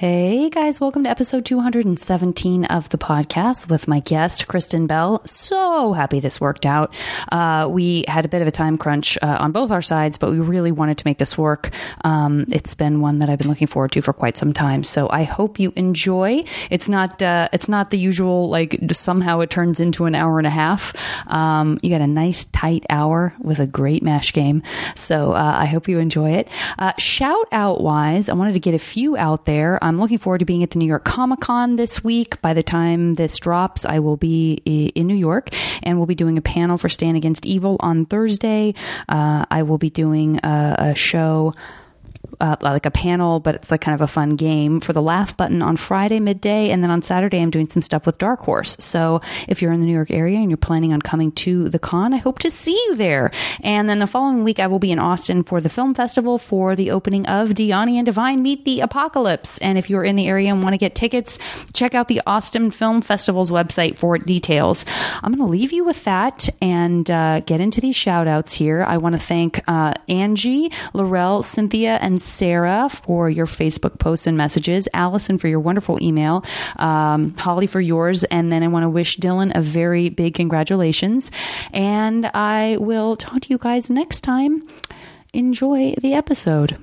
Hey guys, welcome to episode 217 of the podcast with my guest, Kristen Bell. So happy this worked out. We had a bit of a time crunch on both our sides, but we really wanted to make this work. It's been one that I've been looking forward to for quite some time. So I hope you enjoy. It's not the usual, like somehow it turns into an hour and a half. You got a nice tight hour with a great MASH game. So I hope you enjoy it. Shout out wise, I wanted to get a few out there. I'm looking forward to being at the New York Comic Con this week. By the time this drops, I will be in New York, and we'll be doing a panel for Stand Against Evil on Thursday. I will be doing a show, like a panel, but it's like kind of a fun game for the Laugh Button on Friday midday. And then on Saturday, I'm doing some stuff with Dark Horse. So if you're in the New York area and you're planning on coming to the con, I hope to see you there. And then the following week, I will be in Austin for the film festival for the opening of Deani and Divine Meet the Apocalypse. And if you're in the area and want to get tickets, check out the Austin Film Festival's website for details. I'm going to leave you with that and get into these shout outs here. I want to thank Angie, Laurel, Cynthia, and Sarah for your Facebook posts and messages, Allison for your wonderful email, Holly for yours, and then I want to wish Dylan a very big congratulations, and I will talk to you guys next time. Enjoy the episode.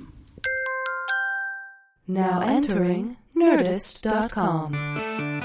Now entering Nerdist.com.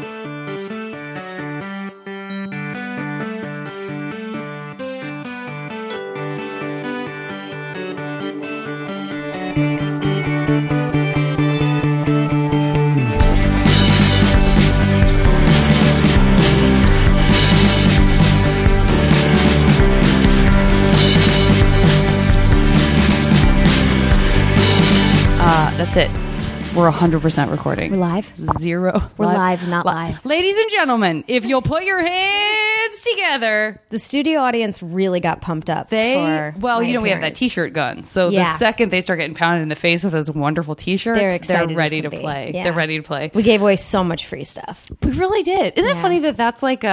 That's it. We're 100% recording. We're live? We're live, not live. Ladies and gentlemen, if you'll put your hands together. The studio audience really got pumped up. We have that t-shirt gun. So the second they start getting pounded in the face with those wonderful t-shirts, they're ready to play. Yeah. They're ready to play. We gave away so much free stuff. We really did. Isn't it funny that that's like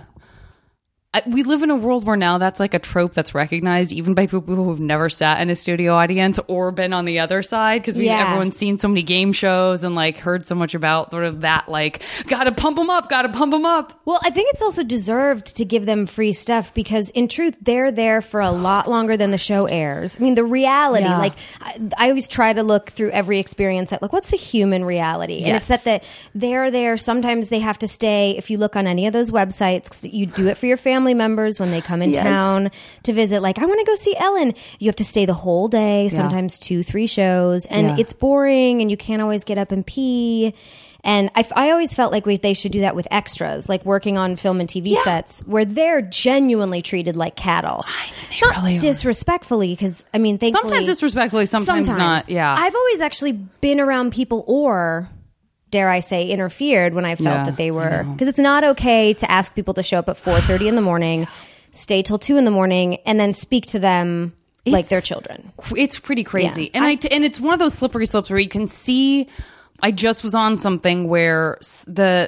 we live in a world where now that's like a trope that's recognized even by people who've never sat in a studio audience or been on the other side, because everyone's seen so many game shows and like heard so much about sort of that, like, gotta pump them up. Well, I think it's also deserved to give them free stuff because in truth, they're there for a lot longer than the show airs. I mean, the reality, like I always try to look through every experience at like, what's the human reality? And it's that they're there. Sometimes they have to stay. If you look on any of those websites, you do it for your family members when they come in town to visit, like, I want to go see Ellen. You have to stay the whole day, sometimes 2-3 shows, and it's boring and you can't always get up and pee. And I always felt like they should do that with extras, like working on film and TV sets where they're genuinely treated like cattle. Not really disrespectfully, because I mean, thankfully, sometimes disrespectfully, sometimes not. Yeah, I've always actually been around people, or dare I say, interfered when I felt that they were, because it's not okay to ask people to show up at 4:30 in the morning, stay till 2 in the morning, and then speak to them like they're children. It's pretty crazy, and it's one of those slippery slopes where you can see. I just was on something where is it the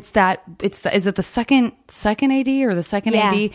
second AD or the second AD?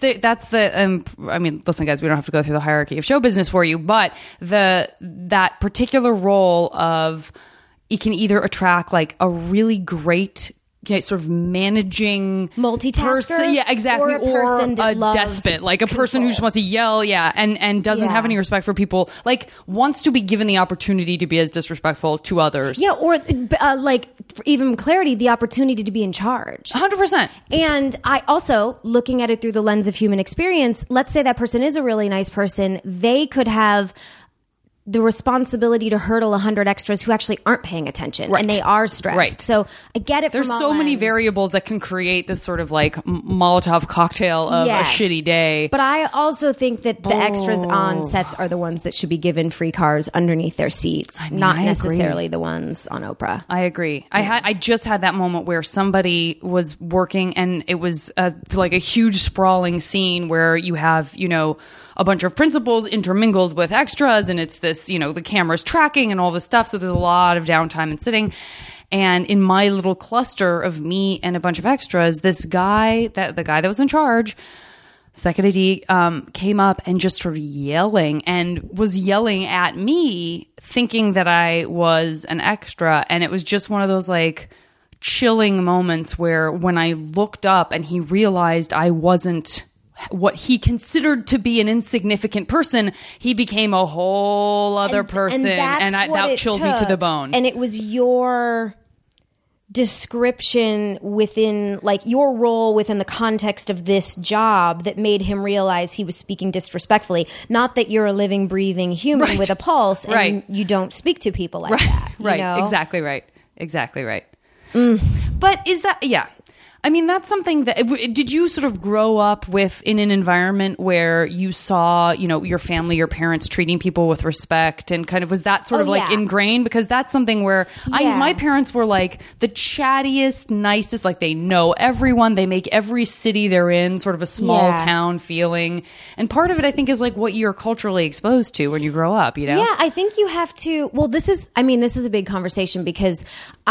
I mean, listen, guys, we don't have to go through the hierarchy of show business for you, but that particular role of, it can either attract like a really great sort of managing multitasker person, exactly, or a despot, like a person who just wants to yell, and doesn't have any respect for people, like wants to be given the opportunity to be as disrespectful to others, or like, for even clarity, the opportunity to be in charge, 100%. And I also, looking at it through the lens of human experience, let's say that person is a really nice person, they could have the responsibility to hurdle 100 extras who actually aren't paying attention, and they are stressed. So I get it. There's so many variables that can create this sort of like Molotov cocktail of a shitty day. But I also think that the extras on sets are the ones that should be given free cars underneath their seats, not necessarily the ones on Oprah. I agree. I just had that moment where somebody was working, and it was like a huge sprawling scene where you have, a bunch of principals intermingled with extras, and it's this, the camera's tracking and all this stuff. So there's a lot of downtime and sitting. And in my little cluster of me and a bunch of extras, the guy that was in charge Second AD came up and just started yelling and was yelling at me, thinking that I was an extra. And it was just one of those like chilling moments where when I looked up and he realized I wasn't what he considered to be an insignificant person, he became a whole other person. And that chilled me to the bone. And it was your description within, like, your role within the context of this job that made him realize he was speaking disrespectfully. Not that you're a living, breathing human with a pulse and you don't speak to people like that. Right. You know? Exactly right. But is that, I mean, that's something that, did you sort of grow up with in an environment where you saw, you know, your family, your parents treating people with respect, and kind of, was that sort of like ingrained? Because that's something where my parents were like the chattiest, nicest, like they know everyone, they make every city they're in sort of a small town feeling. And part of it, I think, is like what you're culturally exposed to when you grow up, you know? Yeah, I think you have to, well, this is a big conversation because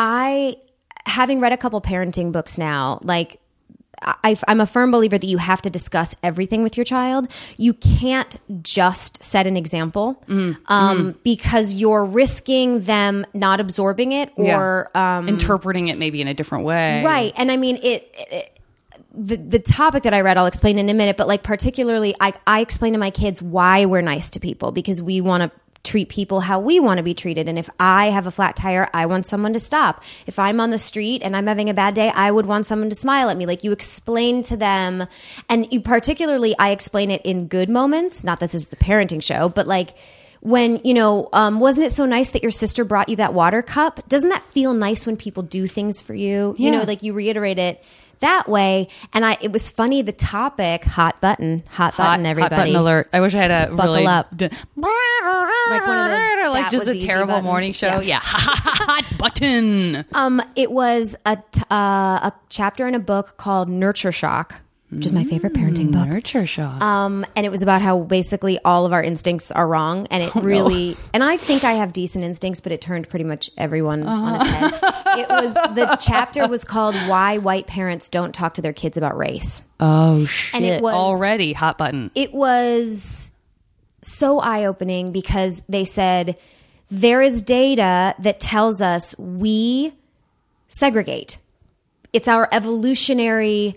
having read a couple parenting books now, like I'm a firm believer that you have to discuss everything with your child. You can't just set an example because you're risking them not absorbing it or interpreting it maybe in a different way. Right. And I mean, the topic that I read, I'll explain in a minute, but like particularly I explain to my kids why we're nice to people, because we want to treat people how we want to be treated. And if I have a flat tire, I want someone to stop. If I'm on the street and I'm having a bad day, I would want someone to smile at me. Like, you explain to them, and you particularly, I explain it in good moments. Not that this is the parenting show, but like when, you know, wasn't it so nice that your sister brought you that water cup? Doesn't that feel nice when people do things for you? You know, like you reiterate it that way. And it was funny, the topic, hot button, everybody. Hot button alert. I wish I had a Buckle really up. Like one of those, like just a terrible buttons. Morning show. Yeah. Hot button. It was a chapter in a book called Nurture Shock, which is my favorite parenting book. Nurture Shock. And it was about how basically all of our instincts are wrong. And it really, and I think I have decent instincts, but it turned pretty much everyone on its head. The chapter was called Why White Parents Don't Talk to Their Kids About Race. Oh, shit. And it was already hot button. It was so eye-opening because they said there is data that tells us we segregate. It's our evolutionary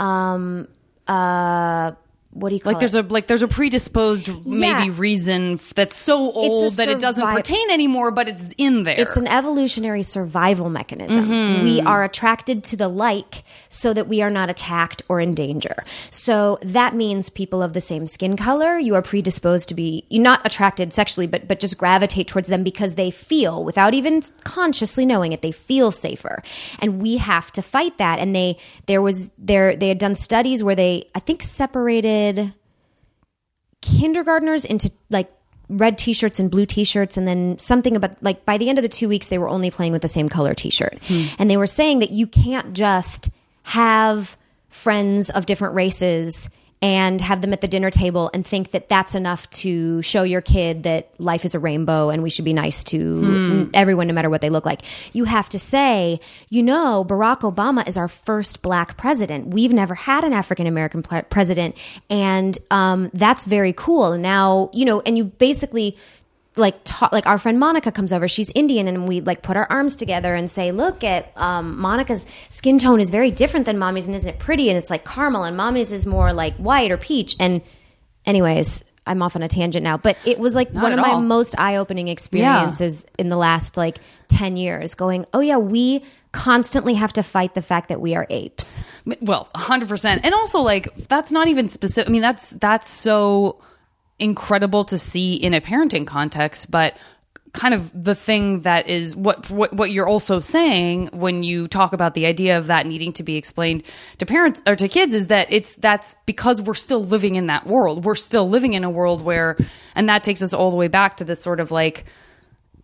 what do you call it? There's a predisposed maybe reason that's so old that it doesn't pertain anymore, but it's in there. It's an evolutionary survival mechanism. Mm-hmm. We are attracted to the like so that we are not attacked or in danger. So that means people of the same skin color, you are predisposed to be, you're not attracted sexually, but just gravitate towards them because they feel, without even consciously knowing it, they feel safer. And we have to fight that. And they had done studies where they, I think, separated kindergartners into like red t-shirts and blue t-shirts, and then something about like by the end of the 2 weeks they were only playing with the same color t-shirt. And they were saying that you can't just have friends of different races and have them at the dinner table and think that that's enough to show your kid that life is a rainbow and we should be nice to everyone no matter what they look like. You have to say, you know, Barack Obama is our first black president. We've never had an African-American president, and that's very cool. And now, you know, and you basically like our friend Monica comes over, she's Indian, and we like put our arms together and say, look at Monica's skin tone is very different than mommy's, and isn't it pretty? And it's like caramel, and mommy's is more like white or peach. And anyways, I'm off on a tangent now, but it was like one of my most eye-opening experiences in the last like 10 years, going, oh yeah, we constantly have to fight the fact that we are apes. Well, 100%. And also like, that's not even specific. I mean, that's so incredible to see in a parenting context, but kind of the thing that is what you're also saying when you talk about the idea of that needing to be explained to parents or to kids is that that's because we're still living in that world. We're still living in a world where, and that takes us all the way back to this sort of like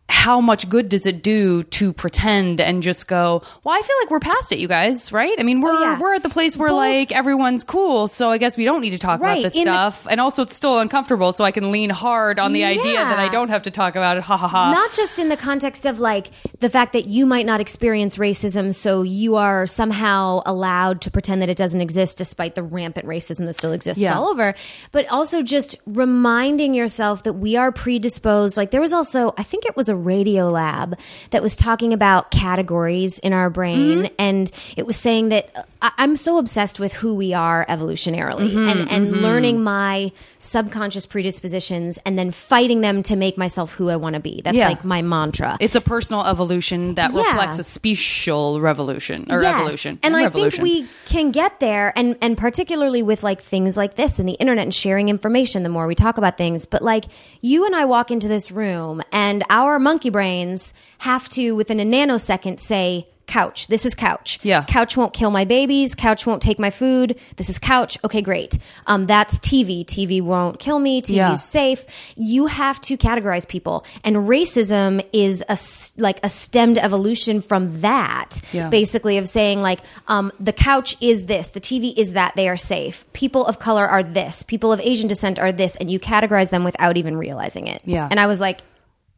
how much good does it do to pretend and just go, well, I feel like we're past it, you guys, right? I mean, we're at the place where like everyone's cool, so I guess we don't need to talk about this stuff. And also it's still uncomfortable, so I can lean hard on the idea that I don't have to talk about it. Ha ha ha. Not just in the context of like the fact that you might not experience racism, so you are somehow allowed to pretend that it doesn't exist despite the rampant racism that still exists all over, but also just reminding yourself that we are predisposed. Like there was also, I think it was a Radio Lab that was talking about categories in our brain, and it was saying that I'm so obsessed with who we are evolutionarily and learning my subconscious predispositions and then fighting them to make myself who I want to be. That's like my mantra. It's a personal evolution that reflects a special revolution or evolution. And I think we can get there, and particularly with like things like this and the internet and sharing information, the more we talk about things. But like you and I walk into this room and our monkey brains have to, within a nanosecond, say, couch. This is couch. Yeah. Couch won't kill my babies. Couch won't take my food. This is couch. Okay, great. That's TV. TV won't kill me. TV is safe. You have to categorize people. And racism is a stemmed evolution from that. Yeah. Basically of saying like, the couch is this. The TV is that. They are safe. People of color are this. People of Asian descent are this. And you categorize them without even realizing it. Yeah. And I was like,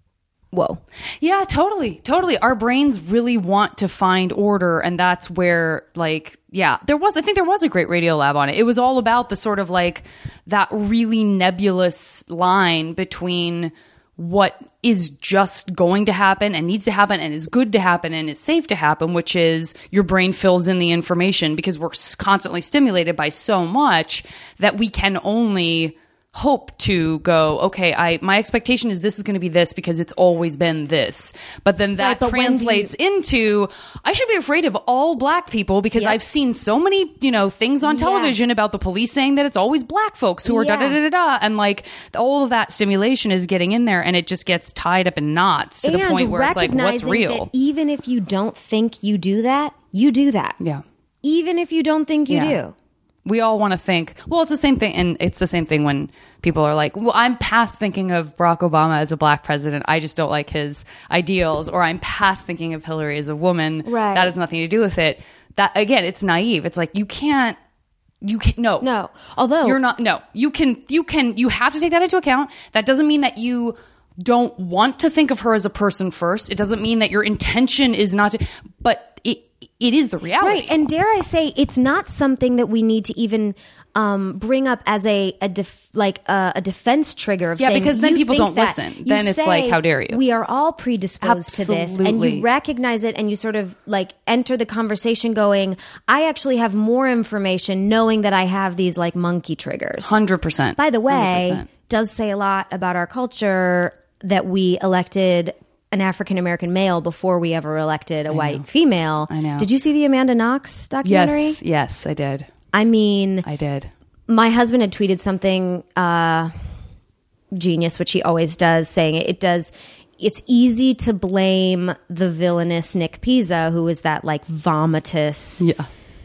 whoa. Yeah, totally. Our brains really want to find order. And that's where I think there was a great Radio Lab on it. It was all about the sort of like that really nebulous line between what is just going to happen and needs to happen and is good to happen and is safe to happen, which is your brain fills in the information because we're constantly stimulated by so much that we can only hope to go, okay, my expectation is this is going to be this because it's always been this. But then that translates into, I should be afraid of all black people because I've seen so many, things on television about the police saying that it's always black folks who are da-da-da-da-da. And like all of that stimulation is getting in there and it just gets tied up in knots to the point where it's like, what's real? That even if you don't think you do that, you do that. Yeah. Even if you don't think you do. We all want to think, well, it's the same thing. And it's the same thing when people are like, well, I'm past thinking of Barack Obama as a black president. I just don't like his ideals. Or I'm past thinking of Hillary as a woman. Right. That has nothing to do with it. That, again, it's naive. It's like, you can't, no. Although you're not, no, you have to take that into account. That doesn't mean that you don't want to think of her as a person first. It doesn't mean that your intention is not to, but it is the reality. Right. And dare I say, it's not something that we need to even bring up as a defense trigger of saying, because then people don't listen. Then it's like, how dare you? We are all predisposed to this. And you recognize it and you sort of like enter the conversation going, I actually have more information knowing that I have these like monkey triggers. 100%. By the way, 100%. Does say a lot about our culture that we elected an African-American male before we ever elected a white female. I know. Did you see the Amanda Knox documentary? Yes, I did. I mean... I did. My husband had tweeted something genius, which he always does, saying it's easy to blame the villainous Nick Pizza, who is that like vomitous... Yeah.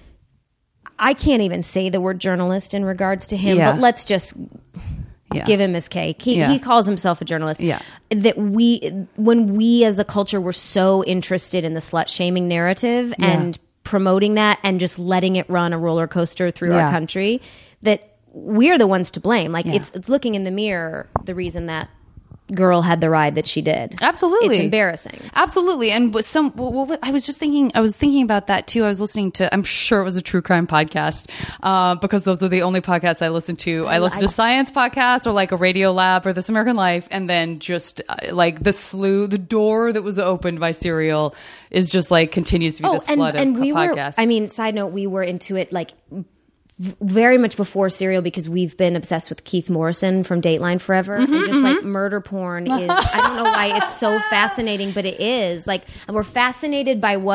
I can't even say the word journalist in regards to him, but let's just... give him his cake. He calls himself a journalist. Yeah. That when we as a culture were so interested in the slut shaming narrative and promoting that and just letting it run a roller coaster through our country, that we're the ones to blame. Like it's looking in the mirror, the reason that girl had the ride that she did. Absolutely. It's embarrassing. Absolutely. And I was thinking about that too. I was listening to, I'm sure it was a true crime podcast, because those are the only podcasts I listen to. I listen to science podcasts or like a Radio Lab or This American Life. And then just like the door that was opened by Serial is just like continues to be this flood of podcasts. Side note, we were into it like very much before Serial because we've been obsessed with Keith Morrison from Dateline forever. And just like murder porn is, I don't know why it's so fascinating, but it is. Like, we're fascinated by what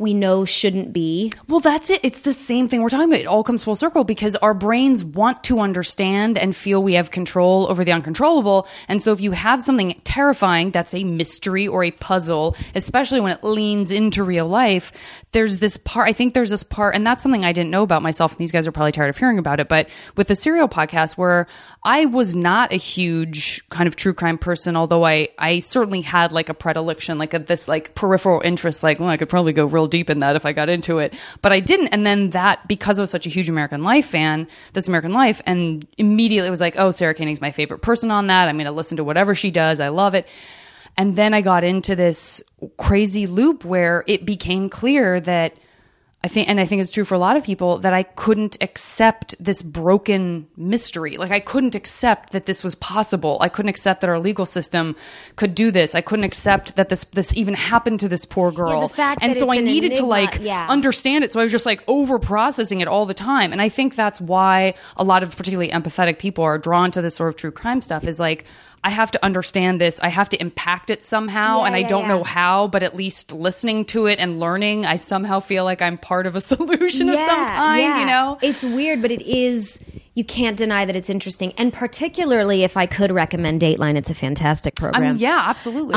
we know shouldn't be. Well, that's it. It's the same thing we're talking about. It all comes full circle because our brains want to understand and feel we have control over the uncontrollable. And so if you have something terrifying that's a mystery or a puzzle, especially when it leans into real life, there's this part, and that's something I didn't know about myself, and these guys are probably tired of hearing about it, but with the Serial podcast, where I was not a huge kind of true crime person, although I certainly had like a predilection, like this like peripheral interest, like, well, I could probably go real deep in that if I got into it, but I didn't. And then that, because I was such a huge American Life fan, This American Life, and immediately it was like, oh, Sarah Koenig's my favorite person on that. I'm going to listen to whatever she does. I love it. And then I got into this crazy loop where it became clear that I think it's true for a lot of people, that I couldn't accept this broken mystery. Like I couldn't accept that this was possible. I couldn't accept that our legal system could do this. I couldn't accept that this even happened to this poor girl. Yeah, the fact and that so it's I an needed to enigma, understand it. So I was just like over processing it all the time. And I think that's why a lot of particularly empathetic people are drawn to this sort of true crime stuff, is like, I have to understand this. I have to impact it somehow. And I don't know how, but at least listening to it and learning, I somehow feel like I'm part of a solution of some kind, you know? It's weird, but it is, you can't deny that it's interesting. And particularly if I could recommend Dateline, it's a fantastic program. Yeah, absolutely.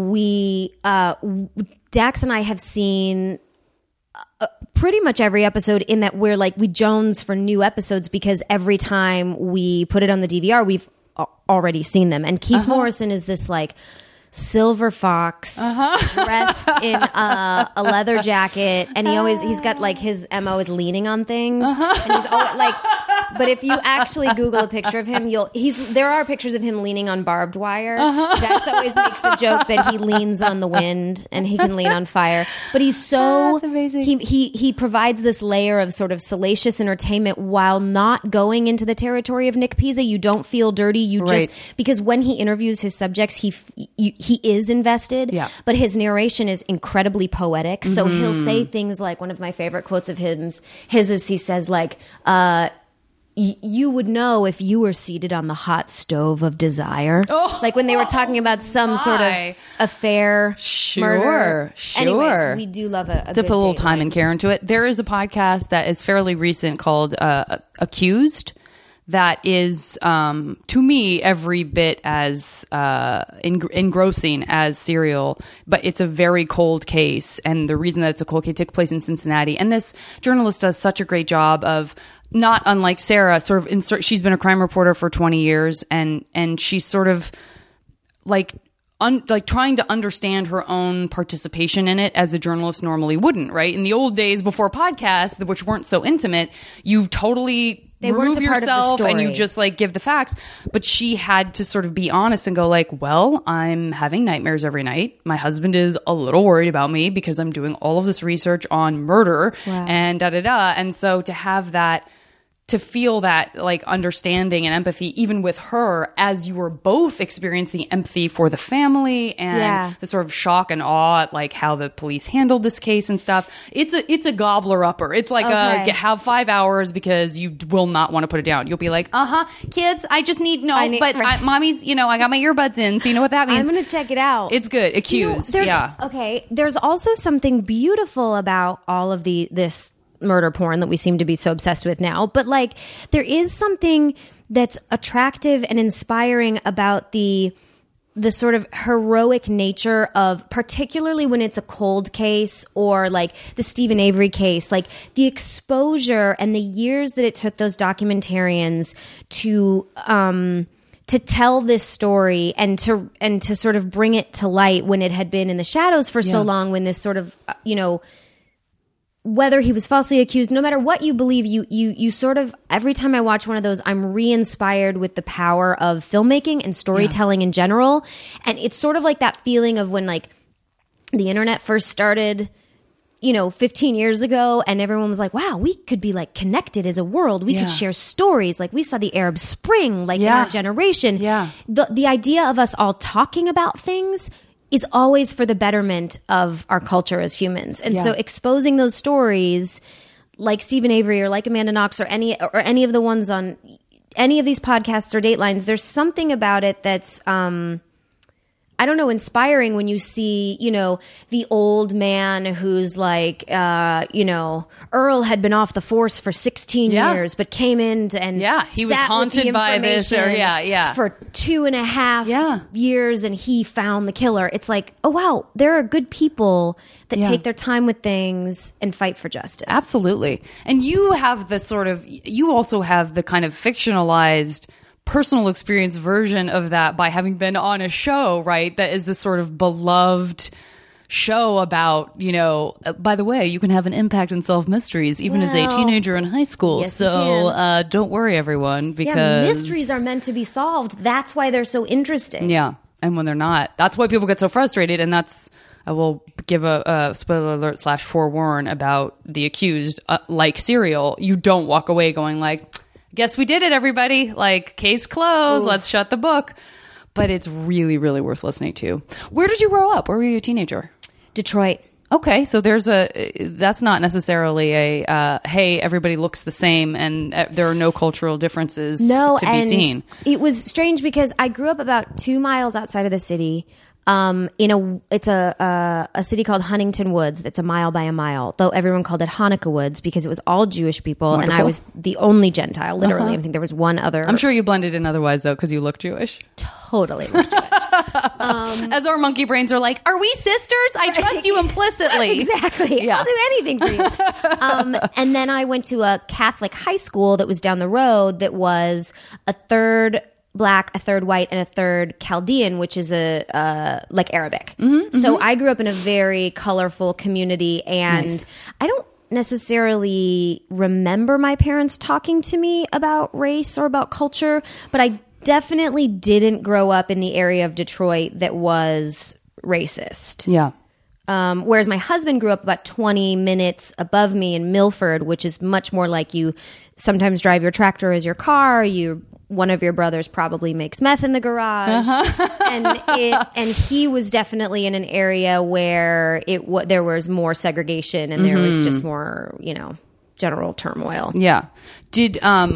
Dax and I have seen pretty much every episode, in that we're like, we Jones for new episodes because every time we put it on the DVR, we've already seen them. And Keith Morrison is this like silver fox dressed in a leather jacket, and he's got like, his MO is leaning on things, and he's always like, but if you actually Google a picture of him, there are pictures of him leaning on barbed wire. Dax always makes a joke that he leans on the wind and he can lean on fire, but he's so that's amazing. He provides this layer of sort of salacious entertainment while not going into the territory of Nick Pizza. You don't feel dirty. You just, because when he interviews his subjects, he is invested, but his narration is incredibly poetic. So he'll say things like, one of my favorite quotes of his is, he says like, you would know if you were seated on the hot stove of desire. Like when they were talking about some sort of affair, murder. Anyways, we do love a to put a little time and care into it. There is a podcast that is fairly recent called Accused, that is, to me, every bit as engrossing as Serial, but it's a very cold case. And the reason that it's a cold case, took place in Cincinnati. And this journalist does such a great job of, not unlike Sarah, sort of she's been a crime reporter for 20 years, and she's sort of like trying to understand her own participation in it as a journalist normally wouldn't, right? In the old days before podcasts, which weren't so intimate, you totally remove yourself and you just like give the facts. But she had to sort of be honest and go like, well, I'm having nightmares every night. My husband is a little worried about me because I'm doing all of this research on murder and da-da-da. And so to have that, to feel that like understanding and empathy, even with her, as you were both experiencing empathy for the family and the sort of shock and awe at like how the police handled this case and stuff. It's a gobbler upper. It's like have 5 hours because you will not want to put it down. You'll be like, kids, I just need mommy's, I got my earbuds in, so you know what that means. I'm going to check it out. It's good. Accused. Okay. There's also something beautiful about all of this murder porn that we seem to be so obsessed with now, but like there is something that's attractive and inspiring about the sort of heroic nature of, particularly when it's a cold case or like the Stephen Avery case, like the exposure and the years that it took those documentarians to tell this story and to sort of bring it to light when it had been in the shadows for so long, when this sort of whether he was falsely accused, no matter what you believe, you sort of, every time I watch one of those, I'm re-inspired with the power of filmmaking and storytelling in general. And it's sort of like that feeling of when like the internet first started, 15 years ago, and everyone was like, wow, we could be like connected as a world. We could share stories. Like we saw the Arab Spring, like in our generation. Yeah. The idea of us all talking about things is always for the betterment of our culture as humans. And so exposing those stories like Stephen Avery or like Amanda Knox or any of the ones on any of these podcasts or Datelines, there's something about it that's, I I don't know, inspiring when you see, you know, the old man who's like, you know, Earl had been off the force for 16 years, but came in and he was haunted by this, or for 2.5 years, and he found the killer. It's like, oh wow, there are good people that take their time with things and fight for justice. Absolutely. And you have the you also have the kind of fictionalized personal experience version of that by having been on a show, right? That is this sort of beloved show about, you know, by the way, you can have an impact in solve mysteries even as a teenager in high school. Yes, so don't worry, everyone, because mysteries are meant to be solved. That's why they're so interesting. Yeah. And when they're not, that's why people get so frustrated. And that's, I will give a spoiler alert / forewarn about The Accused, like Serial. You don't walk away going like, guess we did it, everybody. Like, case closed. Ooh. Let's shut the book. But it's really, really worth listening to. Where did you grow up? Where were you a teenager? Detroit. Okay, so that's not necessarily a, hey, everybody looks the same and there are no cultural differences to be seen. It was strange because I grew up about 2 miles outside of the city. It's a city called Huntington Woods that's a mile by a mile, though everyone called it Hanukkah Woods because it was all Jewish people. Wonderful. And I was the only Gentile, literally. I think there was one other. I'm sure you blended in otherwise, though, because you look Jewish. Totally look Jewish. As our monkey brains are like, are we sisters? I trust you implicitly. Exactly. Yeah. I'll do anything for you. And then I went to a Catholic high school that was down the road that was a third Black, a third white, and a third Chaldean, which is like Arabic. Mm-hmm, so I grew up in a very colorful community, and I don't necessarily remember my parents talking to me about race or about culture, but I definitely didn't grow up in the area of Detroit that was racist. Yeah. Whereas my husband grew up about 20 minutes above me in Milford, which is much more like you sometimes drive your tractor as your car. One of your brothers probably makes meth in the garage, and he was definitely in an area where there was more segregation and there was just more, you know, general turmoil. Yeah. Do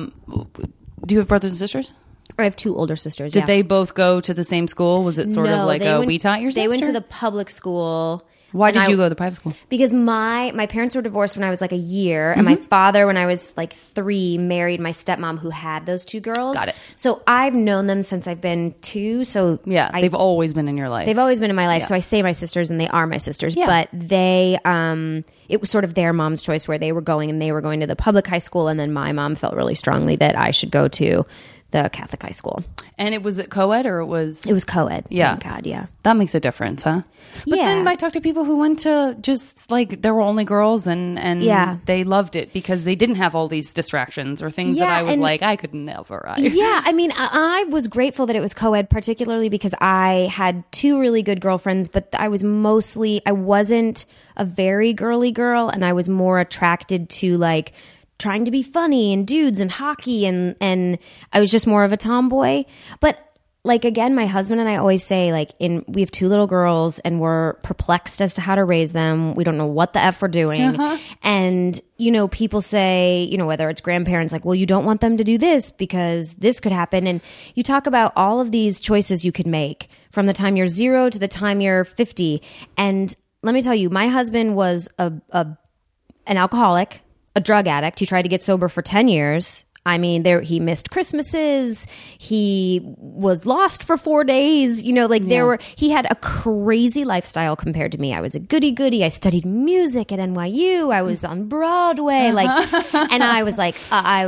you have brothers and sisters? I have 2 older sisters. Did they both go to the same school? Was it sort of like we taught your sister? They went to the public school. Why did you go to the private school? Because my parents were divorced when I was like a year, and my father, when I was like 3, married my stepmom who had those 2 girls. Got it. So I've known them since I've been 2. So yeah, they've always been in your life. They've always been in my life. Yeah. So I say my sisters, and they are my sisters. Yeah. But they, it was sort of their mom's choice where they were going, and they were going to the public high school, and then my mom felt really strongly that I should go to the Catholic high school. And it was co-ed, or it was? It was co-ed. Yeah. Thank God, yeah. That makes a difference, huh? But then I talked to people who went to just like, there were only girls and they loved it because they didn't have all these distractions or things that I was like, I could never. Yeah, I mean, I was grateful that it was co-ed, particularly because I had 2 really good girlfriends, but I wasn't a very girly girl, and I was more attracted to like trying to be funny and dudes and hockey, and I was just more of a tomboy. But like, again, my husband and I always say, like, we have 2 little girls and we're perplexed as to how to raise them. We don't know what the F we're doing. And, you know, people say, you know, whether it's grandparents, like, well, you don't want them to do this because this could happen. And you talk about all of these choices you could make from the time you're 0 to the time you're 50. And let me tell you, my husband was an alcoholic, a drug addict. He tried to get sober for 10 years. I mean, he missed Christmases. He was lost for 4 days. You know, like he had a crazy lifestyle compared to me. I was a goody-goody. I studied music at NYU. I was on Broadway. And I was like,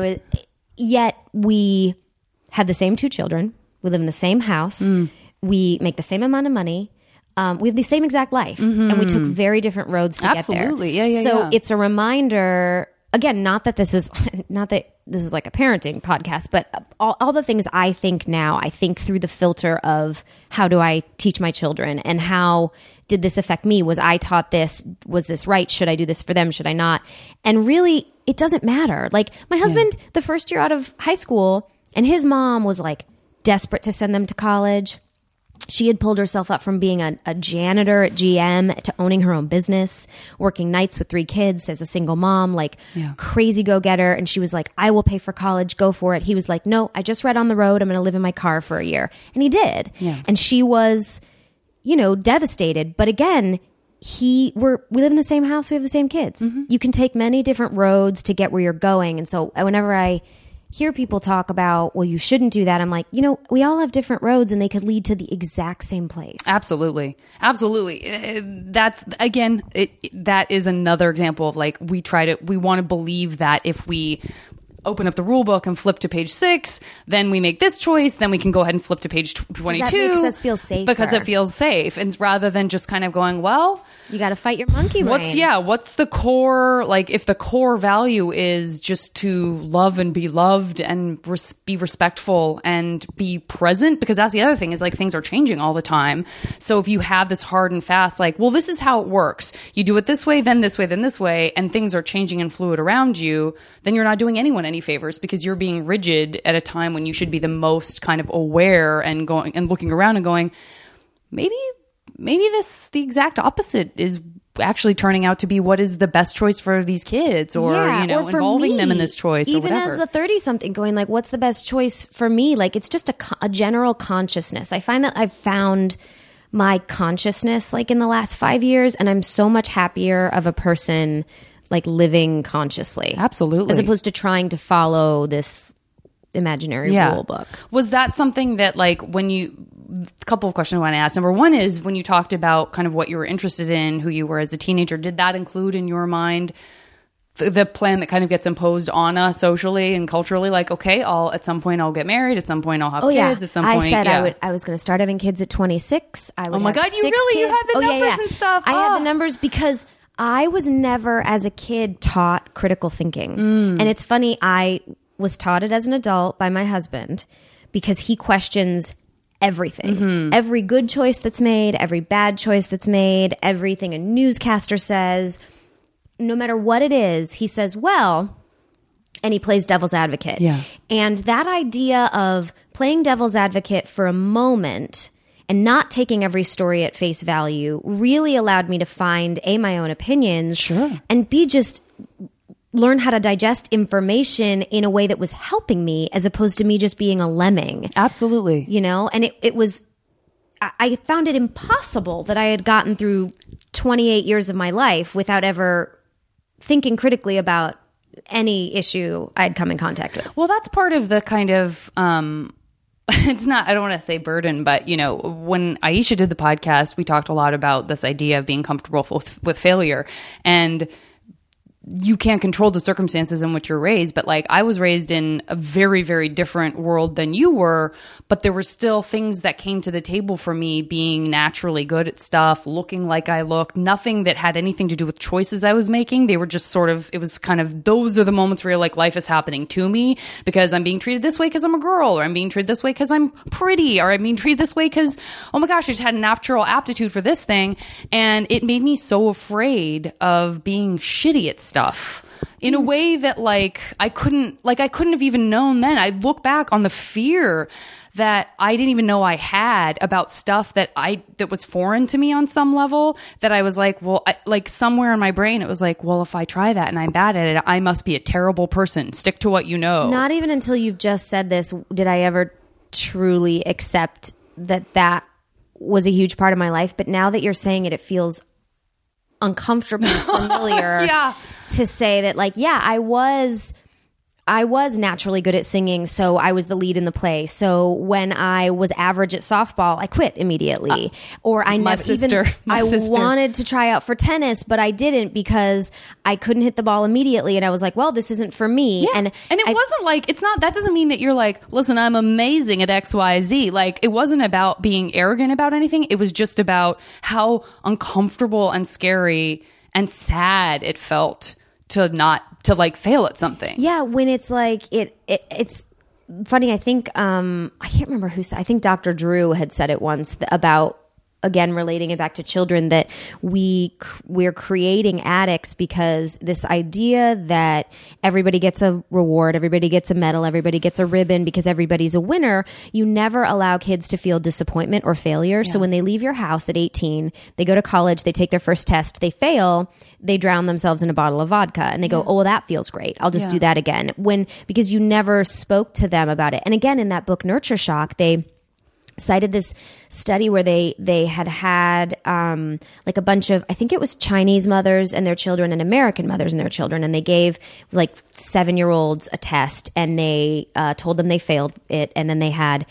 yet we had the same 2 children. We live in the same house. We make the same amount of money. We have the same exact life. And we took very different roads to get there. Absolutely. Yeah. So it's a reminder, again, not that this is like a parenting podcast, but all the things I think now, I think through the filter of how do I teach my children and how did this affect me? Was I taught this? Was this right? Should I do this for them? Should I not? And really, it doesn't matter. Like my husband, the first year out of high school, and his mom was like desperate to send them to college. She had pulled herself up from being a janitor at GM to owning her own business, working nights with 3 kids as a single mom, like crazy go-getter. And she was like, I will pay for college. Go for it. He was like, no, I just read On the Road. I'm going to live in my car for a year. And he did. Yeah. And she was devastated. But again, we live in the same house. We have the same kids. You can take many different roads to get where you're going. And so whenever I hear people talk about, well, you shouldn't do that, I'm like, we all have different roads and they could lead to the exact same place. Absolutely. That's, again, that is another example of like, we want to believe that if we open up the rule book and flip to page 6, then we make this choice, then we can go ahead and flip to page 22. That makes us feel safer. Because it feels safe. And rather than just kind of going, well, you got to fight your monkey brain. What's the core, like if the core value is just to love and be loved and be respectful and be present, because that's the other thing is like things are changing all the time. So if you have this hard and fast, like, well, this is how it works. You do it this way, then this way, then this way, and things are changing and fluid around you, then you're not doing anyone any favors because you're being rigid at a time when you should be the most kind of aware and going and looking around and going, maybe the exact opposite is actually turning out to be what is the best choice for these kids, or or involving them in this choice, or even whatever. As a 30-something going like, what's the best choice for me? Like, it's just a general consciousness. I find that I've found my consciousness like in the last 5 years, and I'm so much happier of a person like living consciously. Absolutely. As opposed to trying to follow this imaginary rule book. Was that something that like a couple of questions I want to ask. Number one is when you talked about kind of what you were interested in, who you were as a teenager, did that include in your mind the plan that kind of gets imposed on us socially and culturally? Like, okay, at some point I'll get married. At some point I'll have kids. At some point, I said I was going to start having kids at 26. I would oh my God, you had the numbers and stuff. I had the numbers because I was never, as a kid, taught critical thinking. And it's funny, I was taught it as an adult by my husband because he questions everything. Every good choice that's made, every bad choice that's made, everything a newscaster says, no matter what it is, he says, well, and he plays devil's advocate. Yeah. And that idea of playing devil's advocate for a moment and not taking every story at face value really allowed me to find my own opinions, and just learn how to digest information in a way that was helping me as opposed to me just being a lemming. Absolutely. And it was, I found it impossible that I had gotten through 28 years of my life without ever thinking critically about any issue I'd come in contact with. Well, that's part of the kind of, it's not, I don't want to say burden, but when Aisha did the podcast, we talked a lot about this idea of being comfortable with failure, and you can't control the circumstances in which you're raised, but like I was raised in a very, very different world than you were, but there were still things that came to the table for me being naturally good at stuff, looking like I looked, nothing that had anything to do with choices I was making. They were just sort of, it was kind of, those are the moments where you're like, life is happening to me because I'm being treated this way because I'm a girl, or I'm being treated this way because I'm pretty, or I'm being treated this way because, oh my gosh, I just had a natural aptitude for this thing. And it made me so afraid of being shitty at stuff in a way that I couldn't have even known then. I look back on the fear that I didn't even know I had about stuff that was foreign to me on some level, that I was like, well, somewhere in my brain, it was like, well, if I try that and I'm bad at it, I must be a terrible person. Stick to what you know. Not even until you've just said this did I ever truly accept that was a huge part of my life. But now that you're saying it, it feels uncomfortably familiar to say that I was naturally good at singing, so I was the lead in the play. So when I was average at softball, I quit immediately. Or I wanted to try out for tennis, but I didn't because I couldn't hit the ball immediately. And I was like, well, this isn't for me. Yeah. And it wasn't like, it's not, that doesn't mean that you're like, listen, I'm amazing at X, Y, Z. Like, it wasn't about being arrogant about anything. It was just about how uncomfortable and scary and sad it felt to fail at something. Yeah, when it's like it's funny. I think I can't remember who said. I think Dr. Drew had said it once about, again, relating it back to children, that we're creating addicts because this idea that everybody gets a reward, everybody gets a medal, everybody gets a ribbon because everybody's a winner. You never allow kids to feel disappointment or failure. Yeah. So when they leave your house at 18, they go to college, they take their first test, they fail, they drown themselves in a bottle of vodka and they go, oh, well, that feels great. I'll just do that again. Because you never spoke to them about it. And again, in that book, Nurture Shock, they cited this study where they had like a bunch of, I think it was Chinese mothers and their children and American mothers and their children, and they gave like 7-year-olds a test, and they told them they failed it, and then they had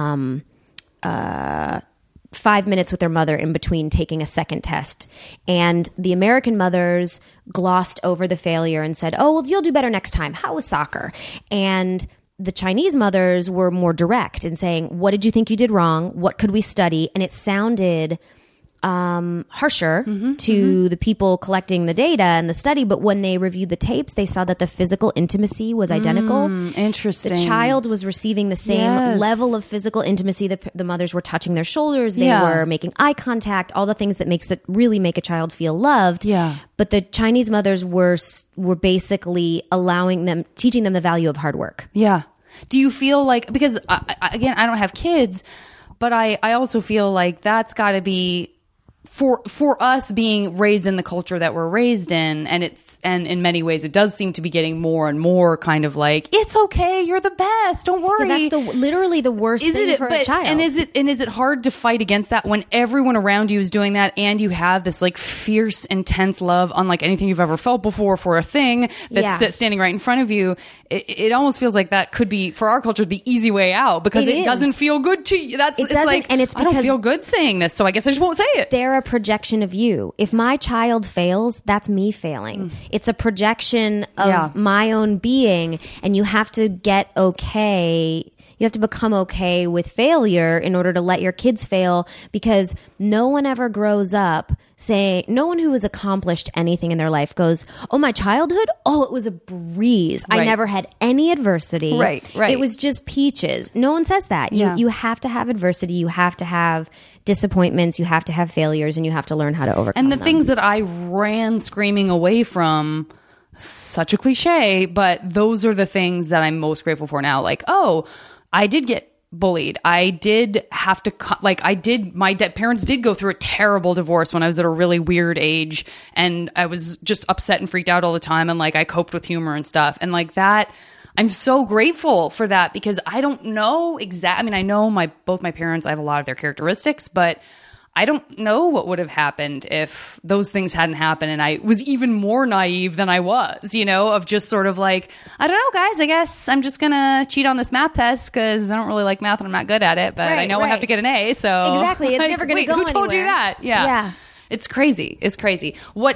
5 minutes with their mother in between taking a second test. And the American mothers glossed over the failure and said, "Oh, well, you'll do better next time. How was soccer?" And the Chinese mothers were more direct in saying, "What did you think you did wrong? What could we study?" And it sounded harsher to the people collecting the data and the study. But when they reviewed the tapes, they saw that the physical intimacy was identical. Interesting. The child was receiving the same level of physical intimacy. The mothers were touching their shoulders. They were making eye contact, all the things that really make a child feel loved. Yeah. But the Chinese mothers were basically teaching them the value of hard work. Yeah. Do you feel like, because again, I don't have kids, but I also feel like that's got to be for us being raised in the culture that we're raised in, and in many ways it does seem to be getting more and more kind of like, it's okay, you're the best, don't worry. But that's literally the worst thing for a child. And is it hard to fight against that when everyone around you is doing that, and you have this like fierce, intense love unlike anything you've ever felt before for a thing that's standing right in front of you? It almost feels like that could be, for our culture, the easy way out, because it doesn't feel good to you. And it's I don't feel good saying this, so I guess I just won't say it. They're a projection of you. If my child fails, that's me failing. It's a projection of my own being, and you have to get okay. You have to become okay with failure in order to let your kids fail, because no one ever grows up saying, no one who has accomplished anything in their life goes, "Oh, my childhood? Oh, it was a breeze. I never had any adversity. Right. It was just peaches." No one says that. You have to have adversity. You have to have disappointments. You have to have failures, and you have to learn how to overcome them. And the things that I ran screaming away from, such a cliche, but those are the things that I'm most grateful for now. Like, oh, I did get bullied. I did have to, my parents did go through a terrible divorce when I was at a really weird age, and I was just upset and freaked out all the time, and like I coped with humor and stuff. And like that, I'm so grateful for that, because I don't know I mean, I know both my parents, I have a lot of their characteristics, but I don't know what would have happened if those things hadn't happened, and I was even more naive than I was, of just sort of like, I don't know, guys, I guess I'm just going to cheat on this math test because I don't really like math and I'm not good at it, but I know I have to get an A, so... Exactly, it's never going to go anywhere. Who told you that? Yeah. It's crazy. What,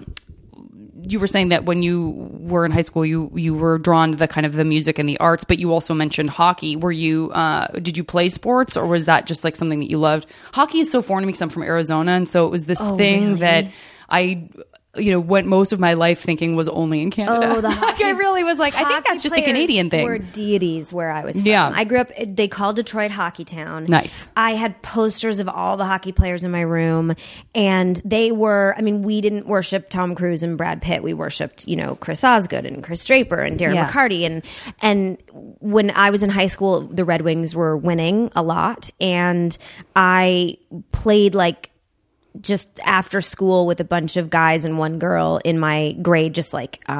you were saying that when you were in high school, you were drawn to the kind of the music and the arts, but you also mentioned hockey. Were you, did you play sports, or was that just like something that you loved? Hockey is so foreign to me because I'm from Arizona. And so it was this thing that I, went most of my life thinking was only in Canada. Oh, the hockey. I really was like, I think that's just a Canadian thing. Were deities where I was from. Yeah. I grew up, they called Detroit Hockey Town. Nice. I had posters of all the hockey players in my room, and they were, we didn't worship Tom Cruise and Brad Pitt. We worshipped, Chris Osgood and Chris Draper and Darren McCarty. And when I was in high school, the Red Wings were winning a lot, and I played just after school with a bunch of guys and one girl in my grade, just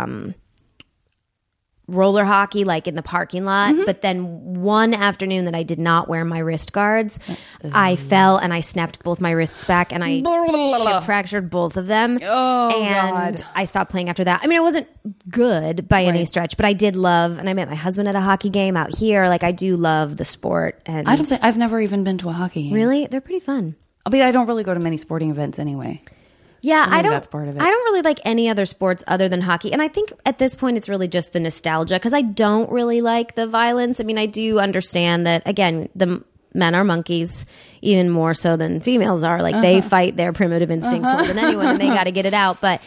roller hockey, in the parking lot. But then one afternoon that I did not wear my wrist guards, I fell and I snapped both my wrists back, and I chip fractured both of them. Oh, and God. I stopped playing after that. I wasn't good by any stretch, but I did love, and I met my husband at a hockey game out here. I do love the sport. And I've never even been to a hockey game. Really? They're pretty fun. I don't really go to many sporting events anyway. Yeah, So that's part of it. I don't really like any other sports other than hockey. And I think at this point it's really just the nostalgia, because I don't really like the violence. I do understand that, again, the men are monkeys even more so than females are. They fight their primitive instincts more than anyone, and they got to get it out. But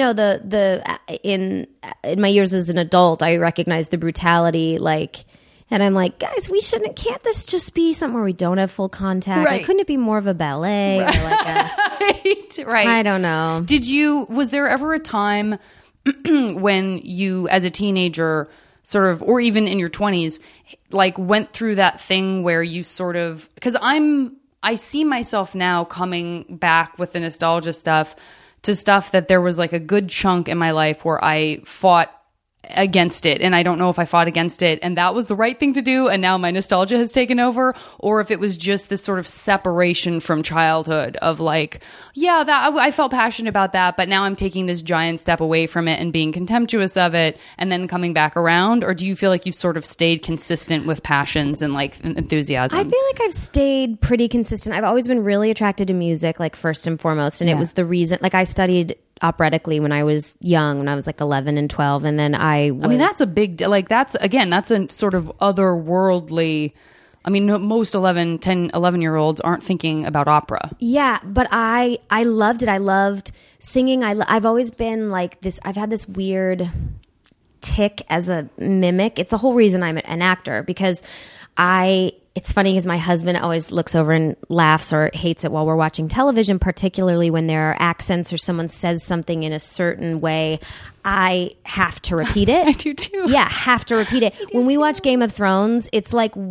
in my years as an adult, I recognize the brutality, and I'm like, guys, can't this just be something where we don't have full contact? Right. Couldn't it be more of a ballet? Or Right. I don't know. Was there ever a time when you, as a teenager, sort of, or even in your 20s, went through that thing where you sort of, because I see myself now coming back with the nostalgia stuff to stuff that there was a good chunk in my life where I fought against it, and I don't know if I fought against it and that was the right thing to do and now my nostalgia has taken over, or if it was just this sort of separation from childhood of like, yeah, that I felt passionate about that, but now I'm taking this giant step away from it and being contemptuous of it and then coming back around. Or do you feel like you've sort of stayed consistent with passions and like enthusiasms? I feel like I've stayed pretty consistent. I've always been really attracted to music, like first and foremost, and it was the reason, like I studied operatically when I was young, when I was like 11 and 12. And then I mean, that's a big, like that's a sort of otherworldly, I mean, most 11-year-olds aren't thinking about opera. Yeah, but I loved it. I loved singing. I've always been like this. I've had this weird tick as a mimic. It's the whole reason I'm an actor, because it's funny because my husband always looks over and laughs or hates it while we're watching television, particularly when there are accents or someone says something in a certain way. I have to repeat it. I do too. Yeah, have to repeat it. When we watch Game of Thrones, it's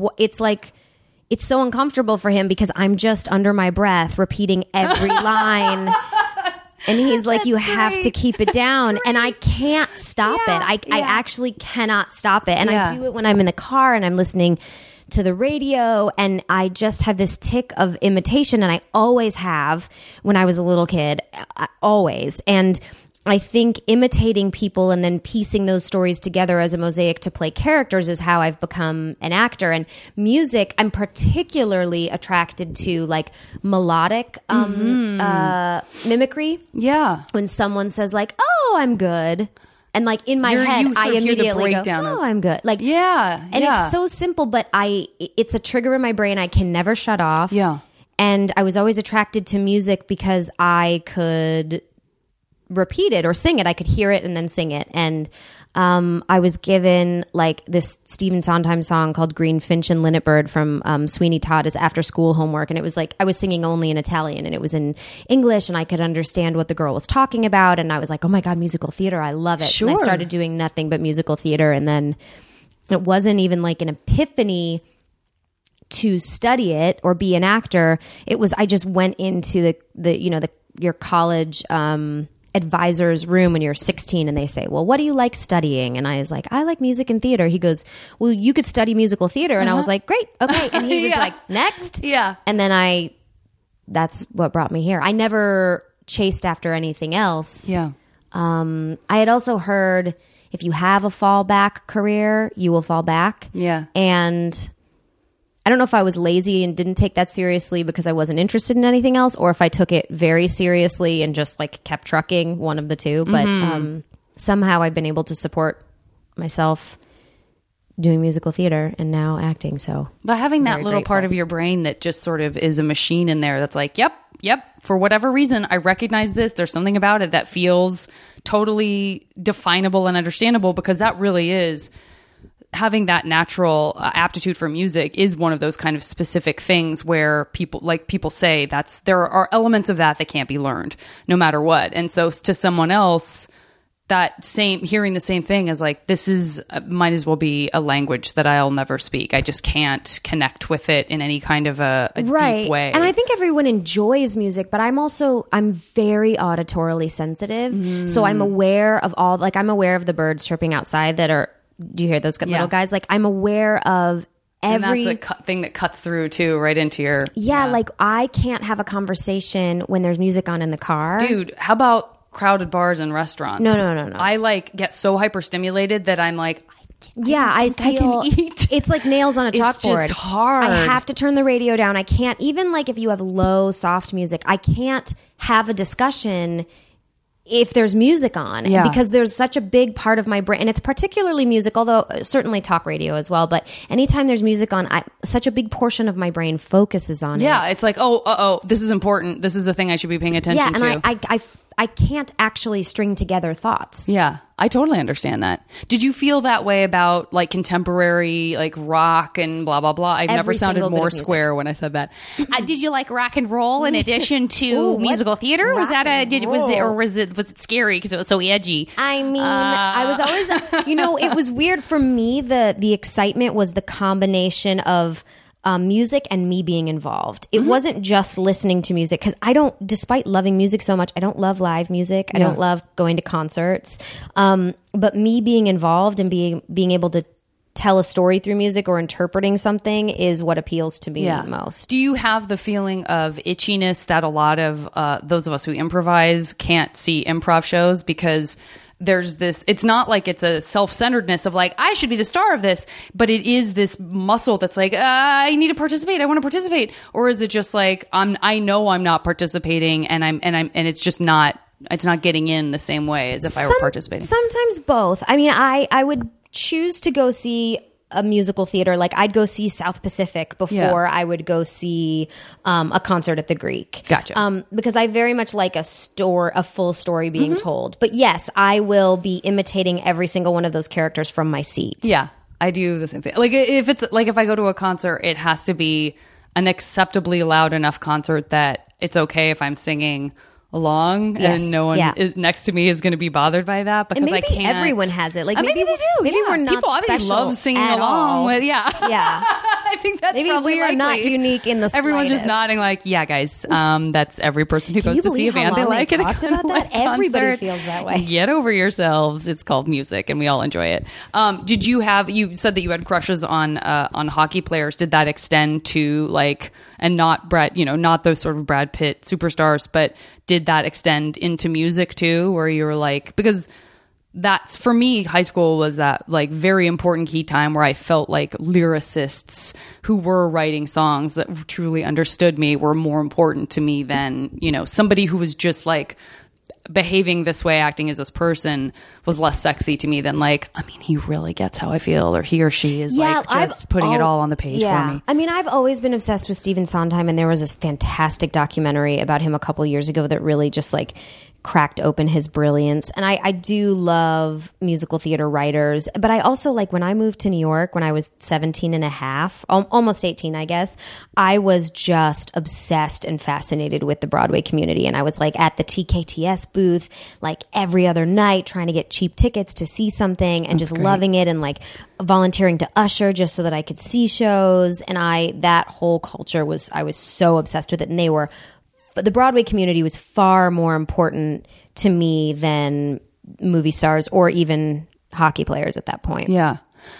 so uncomfortable for him because I'm just under my breath repeating every line. And he's like, you have to keep it down. And I can't stop it. I actually cannot stop it. And I do it when I'm in the car and I'm listening to the radio, and I just have this tick of imitation, and I always have when I was a little kid, always. And I think imitating people and then piecing those stories together as a mosaic to play characters is how I've become an actor. And music, I'm particularly attracted to, like melodic mimicry. Yeah. When someone says like, "Oh, I'm good." And like in my head, I immediately go, "Oh, I'm good." Like, and it's so simple, but it's a trigger in my brain I can never shut off. Yeah. And I was always attracted to music because I could repeat it or sing it. I could hear it and then sing it. And I was given like this Stephen Sondheim song called Green Finch and Linnet Bird from Sweeney Todd as after school homework. And it was like, I was singing only in Italian and it was in English and I could understand what the girl was talking about. And I was like, oh my God, musical theater. I love it. Sure. And I started doing nothing but musical theater. And then it wasn't even like an epiphany to study it or be an actor. It was, I just went into your college, advisor's room when you're 16 and they say, well, what do you like studying? And I was like, I like music and theater. He goes, well, you could study musical theater. And I was like, great. Okay. And he was like, next. Yeah. And then that's what brought me here. I never chased after anything else. Yeah. I had also heard if you have a fallback career, you will fall back. Yeah. And I don't know if I was lazy and didn't take that seriously because I wasn't interested in anything else, or if I took it very seriously and just like kept trucking, one of the two. But somehow I've been able to support myself doing musical theater and now acting. So, but having that little part of your brain that just sort of is a machine in there that's like, yep. For whatever reason, I recognize this. There's something about it that feels totally definable and understandable, because that really is. Having that natural aptitude for music is one of those kind of specific things where people say there are elements of that can't be learned no matter what. And so to someone else, hearing the same thing is like, this is might as well be a language that I'll never speak. I just can't connect with it in any kind of a deep way. And I think everyone enjoys music, but I'm very auditorily sensitive. So I'm aware of I'm aware of the birds chirping outside that are, do you hear those little guys? Like, I'm aware of every... And that's a thing that cuts through, too, right into your... Yeah, like, I can't have a conversation when there's music on in the car. Dude, how about crowded bars and restaurants? No. I, get so hyperstimulated that I'm like... I can eat. It's like nails on a chalkboard. It's just hard. I have to turn the radio down. I can't... Even, if you have low, soft music, I can't have a discussion if there's music on, because there's such a big part of my brain, and it's particularly music, although certainly talk radio as well, but anytime there's music on, such a big portion of my brain focuses on it. Yeah, it's like, this is important. This is the thing I should be paying attention to. Yeah, and I can't actually string together thoughts. Yeah, I totally understand that. Did you feel that way about contemporary rock and blah blah blah? I've never sounded more square when I said that. Did you like rock and roll in addition to musical theater? Was it scary because it was so edgy? I mean, I was always it was weird for me. The excitement was the combination of music and me being involved. It wasn't just listening to music, because I don't, despite loving music so much, I don't love live music. I don't love going to concerts. But me being involved and being able to tell a story through music or interpreting something is what appeals to me most. Do you have the feeling of itchiness that a lot of those of us who improvise can't see improv shows? Because there's this, it's not like it's a self-centeredness of like, I should be the star of this, but it is this muscle that's like, I need to participate. I want to participate. Or is it just like, I know I'm not participating and it's just not, it's not getting in the same way as if I were participating? Sometimes both. I mean, I would choose to go see a musical theater. Like I'd go see South Pacific before I would go see a concert at the Greek. Gotcha. Because I very much like a full story being told. But yes, I will be imitating every single one of those characters from my seat. Yeah, I do the same thing. Like if I go to a concert, it has to be an acceptably loud enough concert that it's okay if I'm singing along and no one is next to me is going to be bothered by that, because maybe I can't. Everyone has it. Like maybe they do. Maybe we're not people special love singing at along all. with yeah. I think that's maybe probably we are likely. not unique in the Everyone's slightest. just nodding like, yeah, guys. That's every person who goes to see a band they like. Talked about that. Everybody feels that way. Get over yourselves. It's called music, and we all enjoy it. Did you have? You said that you had crushes on hockey players. Did that extend to like, and not Brad? You know, not those sort of Brad Pitt superstars, but did that extend into music too, where you were like, because that's, for me, high school was that like very important key time where I felt like lyricists who were writing songs that truly understood me were more important to me than, you know, somebody who was just like behaving this way, acting as this person was less sexy to me than like, I mean, he really gets how I feel, or he or she is like just putting it all on the page for me. I mean, I've always been obsessed with Stephen Sondheim, and there was this fantastic documentary about him a couple years ago that really just like cracked open his brilliance. And I do love musical theater writers, but I also, like, when I moved to New York when I was 17 and a half, almost 18, I guess, I was just obsessed and fascinated with the Broadway community. And I was like at the TKTS booth, like every other night, trying to get cheap tickets to see something and just loving it, and like volunteering to usher just so that I could see shows. And that whole culture I was so obsessed with it. And the Broadway community was far more important to me than movie stars or even hockey players at that point. Yeah.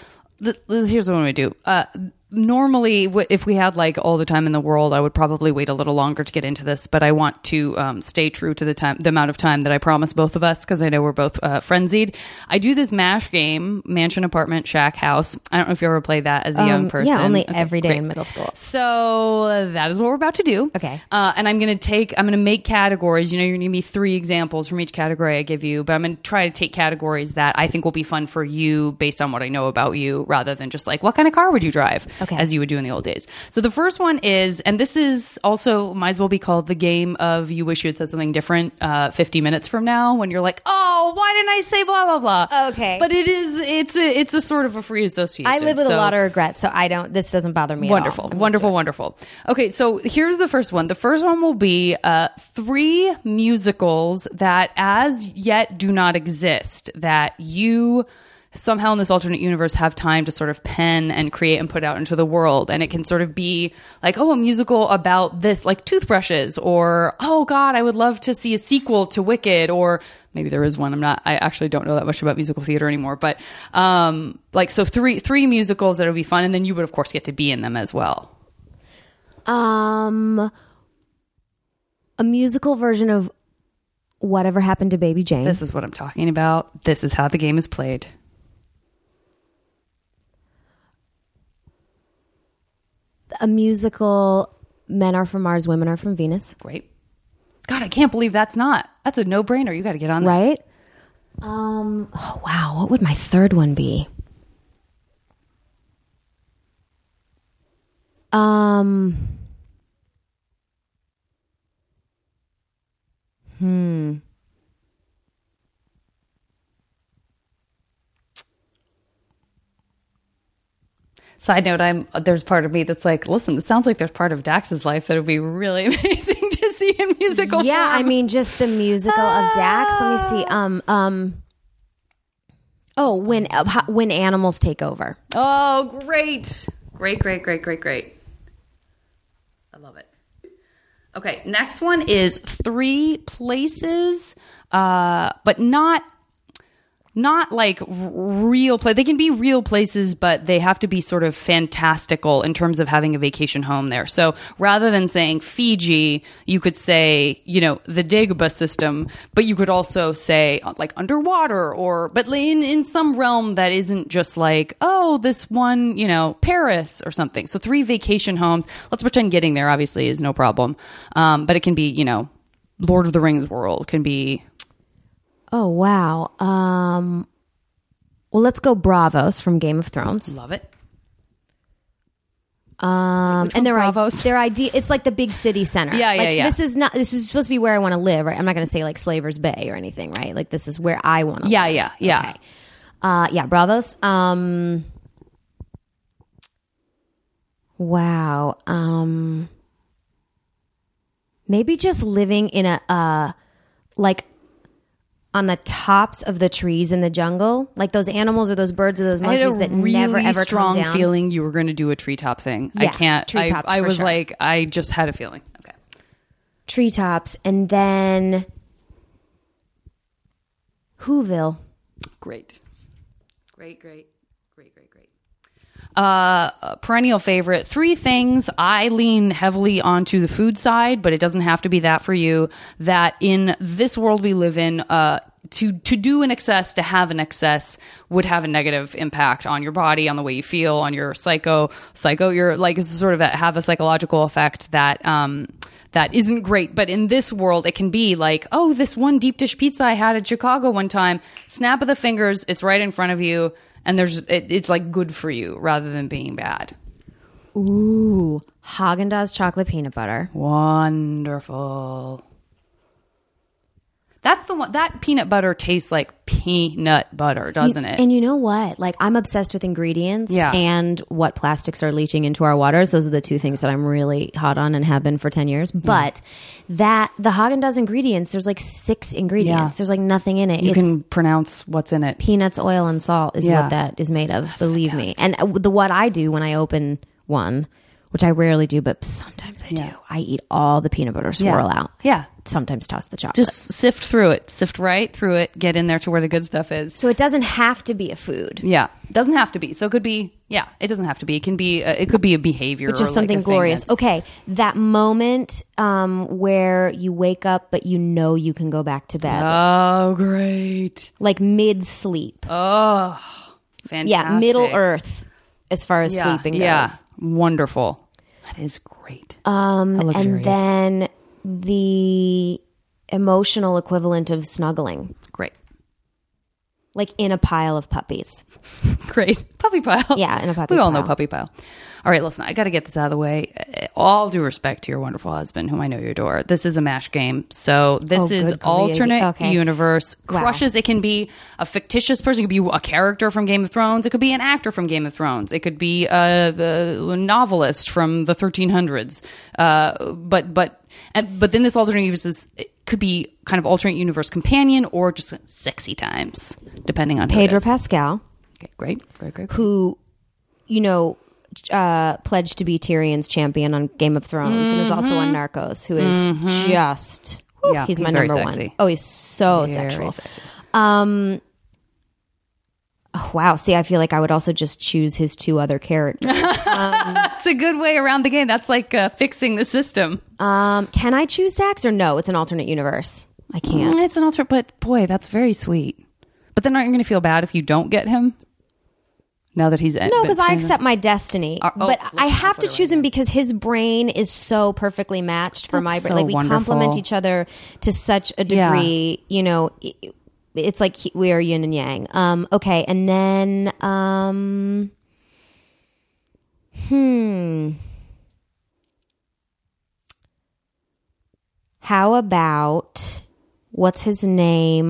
Here's what I'm going to do. Normally, if we had like all the time in the world, I would probably wait a little longer to get into this, but I want to stay true to the amount of time that I promised both of us, because I know we're both frenzied. I do this MASH game, mansion, apartment, shack, house. I don't know if you ever played that as a young person. Yeah, only every day in middle school. So that is what we're about to do. Okay. And I'm going to make categories. You know, you're going to give me 3 examples from each category I give you, but I'm going to try to take categories that I think will be fun for you based on what I know about you, rather than just like, what kind of car would you drive? Okay. As you would do in the old days. So the first one is, and this is also might as well be called the game of you wish you had said something different 50 minutes from now, when you're like, oh, why didn't I say blah, blah, blah. Okay. But it's a sort of a free association. I live with a lot of regrets, so this doesn't bother me wonderful, at all. Wonderful. Okay, so here's the first one. The first one will be 3 musicals that as yet do not exist, that you somehow in this alternate universe have time to sort of pen and create and put out into the world. And it can sort of be like, oh, a musical about this, like toothbrushes, or, oh God, I would love to see a sequel to Wicked, or maybe there is one. I actually don't know that much about musical theater anymore, but like, so three musicals that would be fun. And then you would of course get to be in them as well. A musical version of Whatever Happened to Baby Jane. This is what I'm talking about. This is how the game is played. A musical, Men Are From Mars, Women Are From Venus. Great. God, I can't believe that's a no-brainer. You got to get on that. Right? Oh, wow. What would my third one be? Side note, there's part of me that's like, listen, it sounds like there's part of Dax's life that would be really amazing to see in musical form. I mean, just the musical of Dax. Let me see. When Animals Take Over. Oh, great. Great. I love it. Okay, next one is 3 places, but not like real place. They can be real places, but they have to be sort of fantastical in terms of having a vacation home there. So rather than saying Fiji, you could say, the Dagobah system, but you could also say like underwater but in some realm that isn't just like, oh, this one, Paris or something. So 3 vacation homes. Let's pretend getting there obviously is no problem. But it can be, Lord of the Rings world, can be. Oh, wow. Well, let's go Bravos from Game of Thrones. Love it. And Bravos? their idea, it's like the big city center. Yeah. This is supposed to be where I want to live, right? I'm not going to say like Slaver's Bay or anything, right? Like this is where I want to live. Yeah. Okay. Bravos. Wow. Maybe just living in a, like, on the tops of the trees in the jungle, like those animals or those birds or those monkeys that never ever strong come down. feeling you were going to do a treetop thing. Yeah, I can't. treetops I for was sure. like, I just had a feeling. Okay. Treetops, and then Whoville. Great. Perennial favorite. 3 things. I lean heavily onto the food side, but it doesn't have to be that for you. That in this world we live in, to do an excess, to have an excess would have a negative impact on your body, on the way you feel, on your psycho. You're like, it's sort of have a psychological effect that that isn't great. But in this world, it can be like, oh, this one deep dish pizza I had at Chicago one time. Snap of the fingers, it's right in front of you. And it's like good for you rather than being bad. Ooh, Haagen-Dazs chocolate peanut butter. Wonderful. That's the one. That peanut butter tastes like peanut butter, doesn't it? And you know what? Like, I'm obsessed with ingredients Yeah. and what plastics are leaching into our waters. Those are the 2 things that I'm really hot on and have been for 10 years. But the Haagen-Dazs ingredients, there's like 6 ingredients. Yeah. There's like nothing in it. You can pronounce what's in it. Peanuts, oil, and salt is Yeah. what that is made of. Believe me. And what I do when I open one, which I rarely do, but sometimes I do, I eat all the peanut butter, swirl out. Yeah. Sometimes toss the chocolate. Just sift through it. Sift right through it. Get in there to where the good stuff is. So it doesn't have to be a food. Yeah. It doesn't have to be. So it could be, it doesn't have to be. It can be, it could be a behavior. But just or something like a thing glorious. that's- Okay. That moment where you wake up, but you know you can go back to bed. Oh, great. Like mid-sleep. Oh, fantastic. Yeah. Middle Earth as far as sleeping goes. Yeah. Wonderful. That is great. And then the emotional equivalent of snuggling. Great. Like in a pile of puppies. Great. Puppy pile. Yeah, in a puppy We all pile. know puppy pile. All right, listen, I got to get this out of the way. All due respect to your wonderful husband, whom I know you adore. This is a MASH game. So this is good grief. alternate Okay. universe. Wow. Crushes. It can be a fictitious person. It could be a character from Game of Thrones. It could be an actor from Game of Thrones. It could be a novelist from the 1300s. But then this alternate universe it could be kind of alternate universe companion or just sexy times, depending on who it Pedro is. Pascal, Okay, great. who, pledged to be Tyrion's champion on Game of Thrones and is also on Narcos, who is just, Yeah, he's my very number sexy. one. Oh, he's so Very sexual. sexy. Oh, wow. See, I feel like I would also just choose his 2 other characters. That's a good way around the game. That's like fixing the system. Can I choose Dax or no? It's an alternate universe. I can't. It's an alternate, but boy, that's very sweet. But then aren't you going to feel bad if you don't get him? Now that he's No, because I accept my destiny. But listen, I have I'll to put it choose right him because his brain is so perfectly matched for my That's brain. so Like we wonderful. complement each other to such a degree. It's like we are yin and yang. Okay, and then how about what's his name?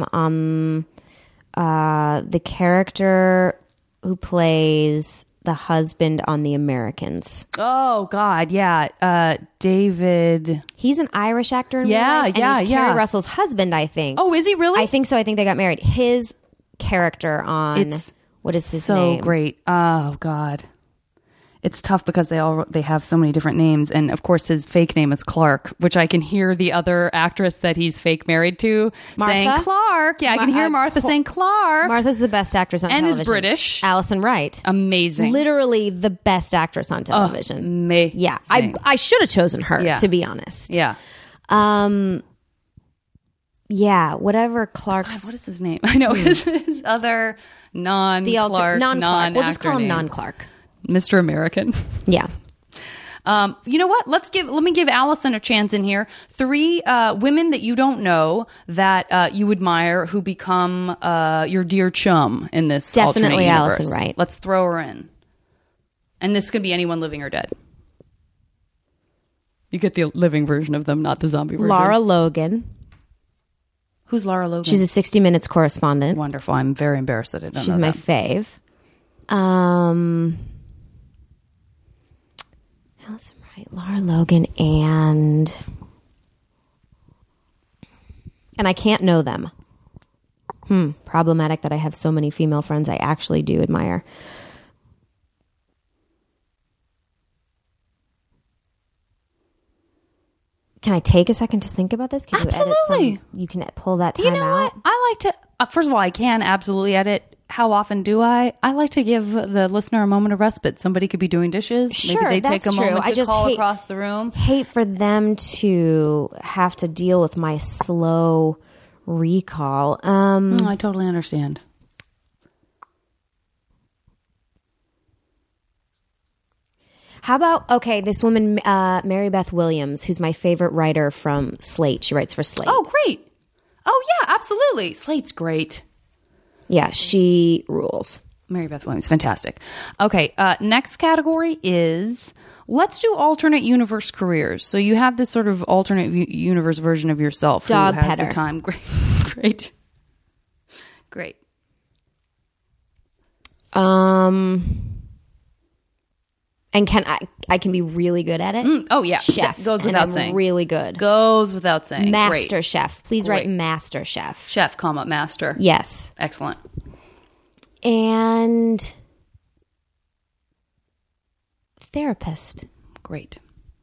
The character who plays the husband on The Americans. Oh God, yeah, David. He's an Irish actor in real Yeah, life, and yeah, he's yeah. Kerry Russell's husband, I think. Oh, is he really? I think so. I think they got married. His character on It's what is his so name? great. Oh God, it's tough because they have so many different names, and of course his fake name is Clark, which I can hear the other actress that he's fake married to saying Clark. Yeah, I can hear Martha saying Clark. Martha's the best actress on television. And is British. Alison Wright. Amazing. Literally the best actress on television. Amazing. Yeah, I should have chosen her, to be honest. Yeah. Yeah, whatever Clark's... God, what is his name? I know his other non-Clark, non-actor We'll just call him name. non-Clark. Mr. American. Yeah. You know what? Let me give Allison a chance in here. 3 women that you don't know that you admire who become your dear chum in this alternate Definitely universe. Allison Wright. Let's throw her in. And this could be anyone living or dead. You get the living version of them, not the zombie version. Lara Logan. Who's Lara Logan? She's a 60 Minutes correspondent. Wonderful. I'm very embarrassed that I don't know She's my that. fave. Allison Wright, Lara Logan, and I can't know them. Problematic that I have so many female friends I actually do admire. Can I take a second to think about this? Can Absolutely. You can pull that time You know out? what? I like to, first of all, I can absolutely edit. How often do I? I like to give the listener a moment of respite. Somebody could be doing dishes. Sure, Maybe they take that's a moment true. to call across the room. Hate for them to have to deal with my slow recall. I totally understand. How about, this woman, Mary Beth Williams, who's my favorite writer from Slate. She writes for Slate. Oh, great. Oh, yeah, absolutely. Slate's great. Yeah, she rules. Mary Beth Williams, fantastic. Okay, next category is let's do alternate universe careers. So you have this sort of alternate universe version of yourself Dog who has petter. the time. Great. And I can be really good at it. Oh yeah, Chef. That goes and without I'm saying. really good. Goes without saying. Master Great. chef. Please Great. write master chef. Chef, comma master. Yes. Excellent. And therapist. Great.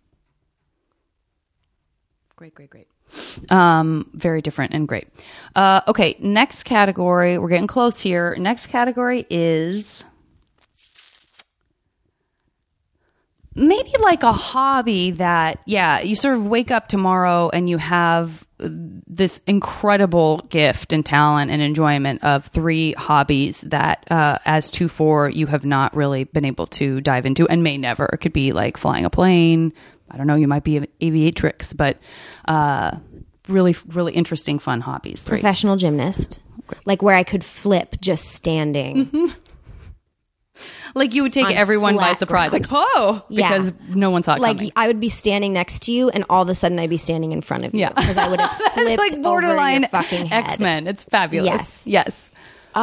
Very different and great. Okay, next category. We're getting close here. Next category is maybe like a hobby that, you sort of wake up tomorrow and you have this incredible gift and talent and enjoyment of 3 hobbies that as 2-4 you have not really been able to dive into and may never. It could be like flying a plane. I don't know, you might be an aviatrix, but really, really interesting, fun hobbies. 3. Professional gymnast. Okay. Like where I could flip just standing. Mm-hmm. Like you would take On everyone by flat surprise. ground. Like, oh, because no one saw it Like coming. I would be standing next to you and all of a sudden I'd be standing in front of you. Yeah. Because I would have flipped It's like borderline over your fucking head. X-Men. It's fabulous. Yes.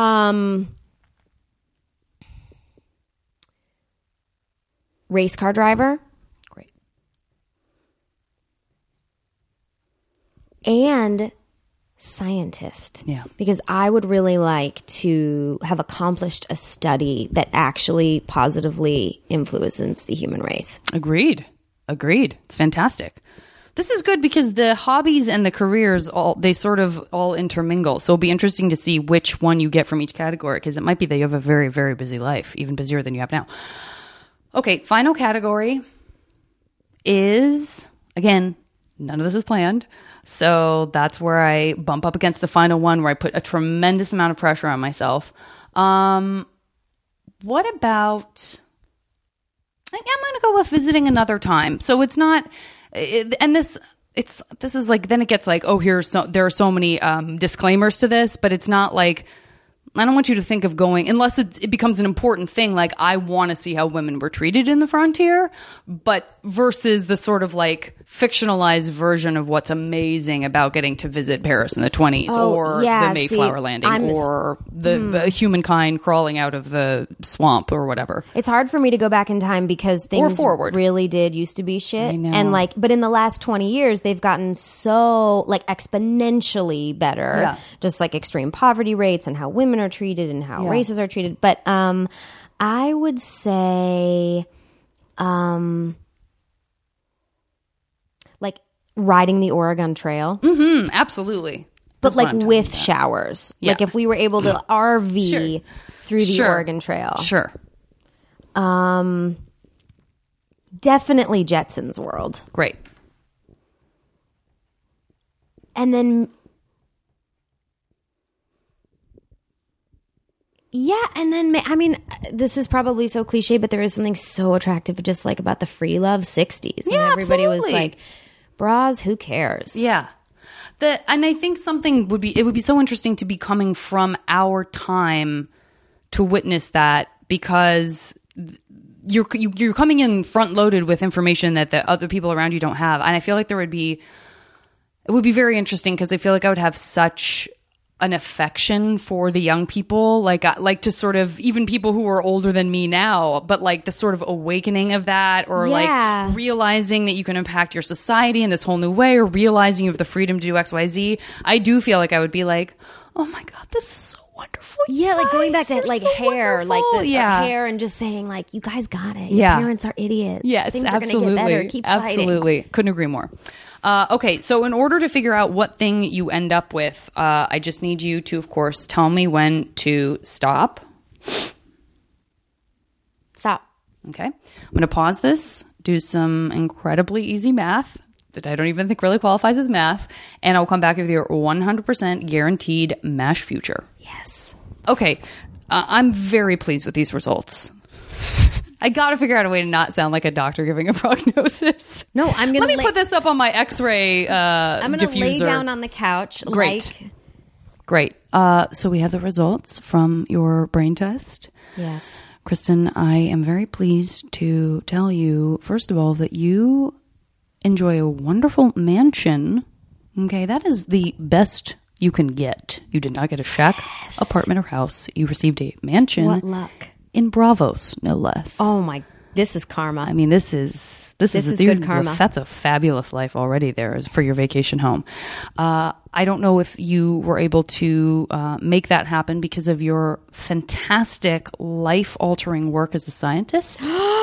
Race car driver. Great. And scientist. Yeah. Because I would really like to have accomplished a study that actually positively influences the human race. Agreed. It's fantastic. This is good because the hobbies and the careers they sort of all intermingle. So it'll be interesting to see which one you get from each category because it might be that you have a very, very busy life, even busier than you have now. Okay, final category is, again, none of this is planned. So that's where I bump up against the final one where I put a tremendous amount of pressure on myself. What about... I'm going to go with visiting another time. So it's not... And this is like... Then it gets like, oh, there are so many disclaimers to this, but it's not like... I don't want you to think of going, unless it becomes an important thing, like I want to see how women were treated in the frontier, but versus the sort of like fictionalized version of what's amazing about getting to visit Paris in the 20s or the Mayflower landing or the humankind crawling out of the swamp or whatever. It's hard for me to go back in time because things really did used to be shit. I know. And like, but in the last 20 years, they've gotten so like exponentially better. Yeah. Just like extreme poverty rates and how women are treated and how races are treated. But I would say Like riding the Oregon Trail. Absolutely. But like with showers. Yeah. Like if we were able to RV through the Oregon Trail. Sure. Definitely Jetsons World. Great. And then, I mean, this is probably so cliche, but there is something so attractive just like about the free love 60s. When everybody was like, bras, who cares? Yeah. And I think something would be so interesting to be coming from our time to witness that, because you're coming in front loaded with information that the other people around you don't have. And I feel like it would be very interesting, because I feel like I would have such an affection for the young people, like to sort of, even people who are older than me now, but like the sort of awakening of that, or like realizing that you can impact your society in this whole new way, or realizing you have the freedom to do XYZ. I do feel like I would be like, oh my God, this is so wonderful. Yeah, like going back to like so hair, wonderful. like the hair, and just saying like, you guys got it. Your parents are idiots. Yes, things absolutely. are going to get better. Keep fighting. Absolutely. Couldn't agree more. Okay, so in order to figure out what thing you end up with, I just need you to, of course, tell me when to stop. Stop. Okay. I'm going to pause this, do some incredibly easy math that I don't even think really qualifies as math, and I'll come back with your 100% guaranteed MASH future. Yes. Okay. I'm very pleased with these results. I got to figure out a way to not sound like a doctor giving a prognosis. No, I'm going to let me put this up on my X-ray I'm going to diffuser. lay down on the couch. Great. Great. So we have the results from your brain test. Yes. Kristen, I am very pleased to tell you, first of all, that you enjoy a wonderful mansion. Okay, that is the best you can get. You did not get a shack, apartment, or house. You received a mansion. What luck. In Bravos, no less. Oh my, this is karma. I mean, this is good karma. That's a fabulous life already there for your vacation home. I don't know if you were able to make that happen because of your fantastic life-altering work as a scientist,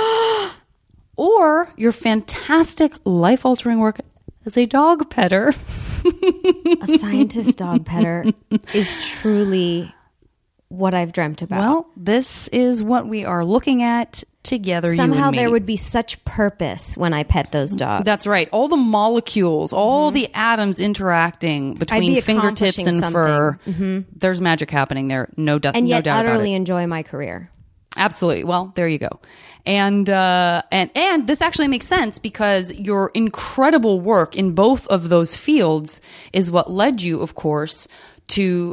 or your fantastic life-altering work as a dog petter. A scientist dog petter is truly what I've dreamt about. Well, this is what we are looking at together. Somehow you and me. There would be such purpose when I pet those dogs. That's right. All the molecules, all the atoms interacting between fingertips and fur. There's magic happening there. No doubt. And yet, no doubt utterly about it. enjoy my career. Absolutely. Well, there you go. And this actually makes sense, because your incredible work in both of those fields is what led you, of course, to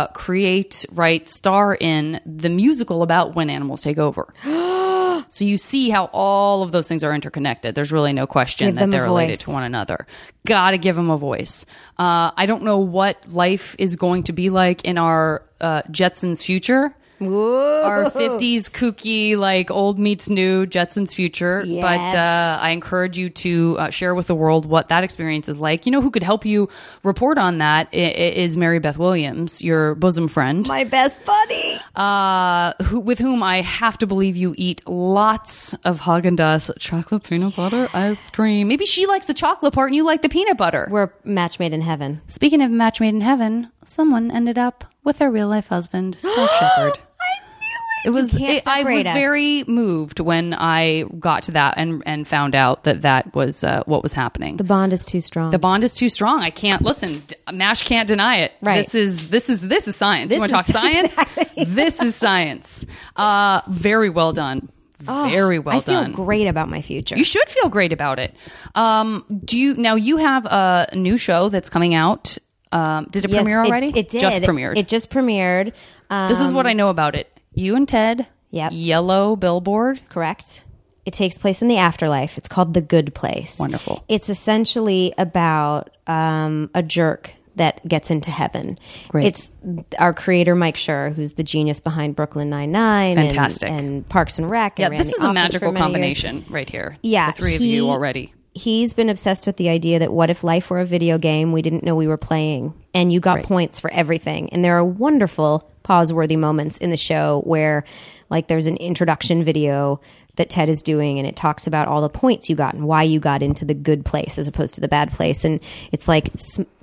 star in the musical about When Animals Take Over. So you see how all of those things are interconnected. There's really no question that they're related to one another. Gotta give them a voice. I don't know what life is going to be like in our Jetsons future. Whoa. Our 50s kooky, like old meets new Jetsons future. Yes. But I encourage you to share with the world what that experience is like. You know who could help you report on that is Mary Beth Williams, your bosom friend. My best buddy. With whom I have to believe you eat lots of Haagen-Dazs chocolate peanut butter ice cream. Maybe she likes the chocolate part and you like the peanut butter. We're match made in heaven. Speaking of match made in heaven, someone ended up with their real life husband, Doug Shepard. I was very moved when I got to that and found out that was what was happening. The bond is too strong. The bond is too strong. I can't listen. MASH can't deny it. Right. This is science. You want to talk science? Exactly. This is science. Very well done. Very well done. I feel great about my future. You should feel great about it. You have a new show that's coming out. Did it premiere already? It did. Just premiered. It just premiered. This is what I know about it. You and Ted. Yep. Yellow billboard. Correct. It takes place in the afterlife. It's called The Good Place. Wonderful. It's essentially about a jerk that gets into heaven. Great. It's our creator, Mike Schur, who's the genius behind Brooklyn Nine-Nine. Fantastic. And Parks and Rec. Yeah, and this ran is The a Office magical for many combination years. right here. Yeah. The three of you already. He's been obsessed with the idea that what if life were a video game we didn't know we were playing, and you got points for everything. And there are wonderful pause-worthy moments in the show where, like, there's an introduction video that Ted is doing, and it talks about all the points you got and why you got into the good place as opposed to the bad place. And it's like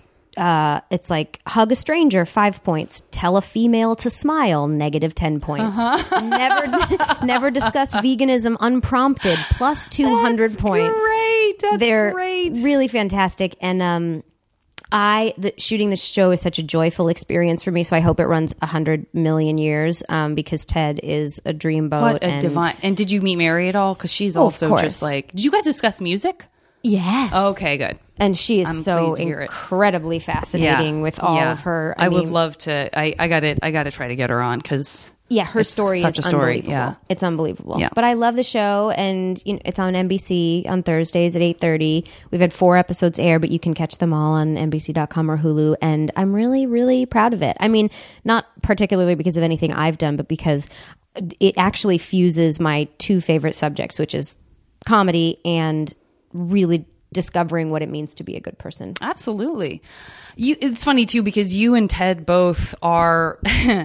hug a stranger, 5 points. Tell a female to smile, -10 points. Never discuss veganism unprompted, plus 200 points. They're really fantastic. And shooting the show is such a joyful experience for me, so I hope it runs 100 million years, because Ted is a dreamboat. What a divine. And did you meet Mary at all? Because she's also just like, did you guys discuss music? Yes. Okay, good. And she is so incredibly fascinating with all of her. I would love to. I got to try to get her on, because her story is unbelievable. Yeah. It's unbelievable. Yeah. But I love the show, and it's on NBC on Thursdays at 8:30. We've had 4 episodes air, but you can catch them all on NBC.com or Hulu. And I'm really, really proud of it. I mean, not particularly because of anything I've done, but because it actually fuses my 2 favorite subjects, which is comedy and really discovering what it means to be a good person. Absolutely. It's funny too, because you and Ted both are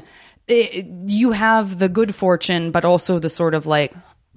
you have the good fortune, but also the sort of like,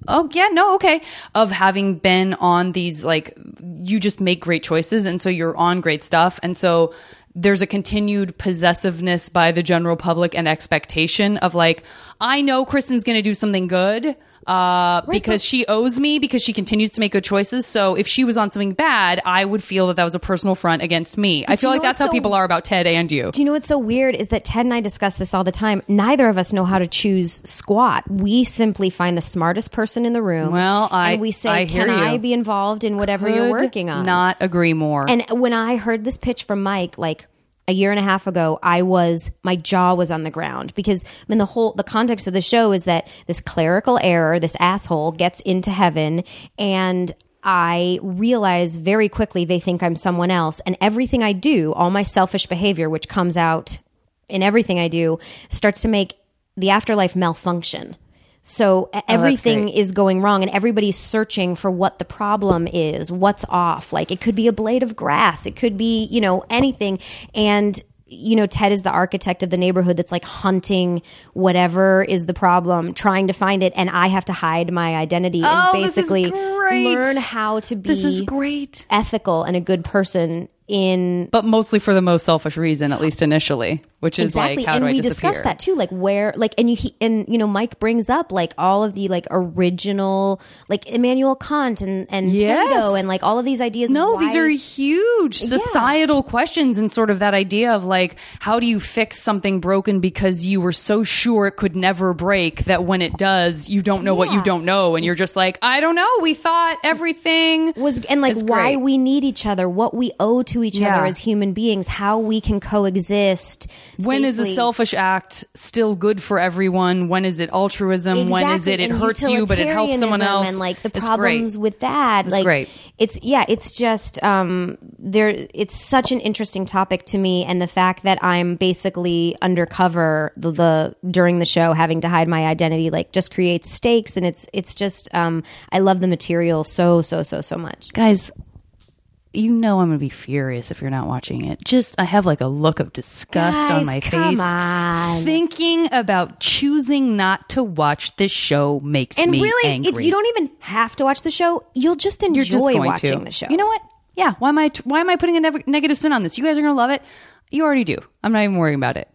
of having been on these, like, you just make great choices, and so you're on great stuff, and so there's a continued possessiveness by the general public and expectation of like, I know Kristen's going to do something good because she owes me, because she continues to make good choices. So if she was on something bad, I would feel that was a personal affront against me. I feel like that's how people are about Ted and you. Do you know what's so weird is that Ted and I discuss this all the time. Neither of us know how to choose squat. We simply find the smartest person in the room. Well, and we say, can I be involved in whatever you're working on? Not agree more. And when I heard this pitch from Mike, like a year and a half ago, my jaw was on the ground, because the context of the show is that this clerical error, this asshole, gets into heaven, and I realize very quickly they think I'm someone else, and everything I do, all my selfish behavior, which comes out in everything I do, starts to make the afterlife malfunction. So everything is going wrong, and everybody's searching for what the problem is, what's off. Like, it could be a blade of grass. It could be, anything. And, Ted is the architect of the neighborhood that's like hunting whatever is the problem, trying to find it. And I have to hide my identity and basically learn how to be ethical and a good person but mostly for the most selfish reason, at least initially, which is like, how do I disappear? And we discussed that too, like where, like, Mike brings up like all of the like original, like Immanuel Kant and Plato, and like all of these ideas. No, these are huge societal questions, and sort of that idea of like, how do you fix something broken because you were so sure it could never break that when it does, you don't know what you don't know, and you're just like, I don't know. We thought everything was, and like why we need each other, what we owe to each other as human beings, how we can coexist. When is a selfish act still good for everyone? When is it altruism? Exactly. When is it hurts you but it helps someone else? And like the problems with that. It's great. It's just it's such an interesting topic to me, and the fact that I'm basically undercover during the show, having to hide my identity, like, just creates stakes, and it's just I love the material so much. Guys, I'm going to be furious if you're not watching it. I have like a look of disgust on my face. On. Thinking about choosing not to watch this show makes me angry. You don't even have to watch the show. You'll just enjoy watching the show. You know what? Yeah. Why am I putting a negative spin on this? You guys are going to love it. You already do. I'm not even worrying about it.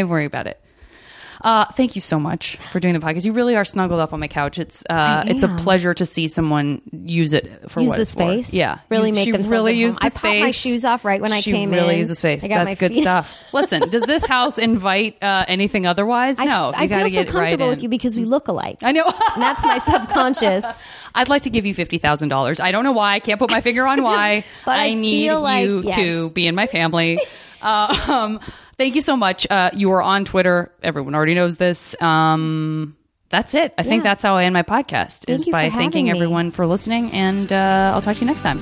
Thank you so much for doing the podcast. You really are snuggled up on my couch. It's a pleasure to see someone use it for what it's space. For. Yeah, really make themselves really use the space. I popped my shoes off right when I came in. She really uses space. That's good stuff. Listen, does this house invite anything otherwise? No, I feel so comfortable with you because we look alike. I know, and that's my subconscious. I'd like to give you $50,000. I don't know why. I can't put my finger on why. But I need you to be in my family. Thank you so much. You are on Twitter. Everyone already knows this. That's it. I think that's how I end my podcast, is by thanking everyone for listening. And I'll talk to you next time.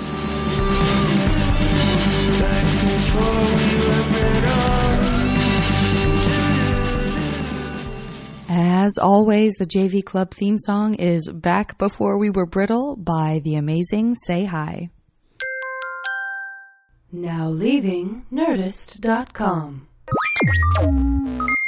As always, the JV Club theme song is Back Before We Were Brittle by the amazing Say Hi. Now leaving Nerdist.com.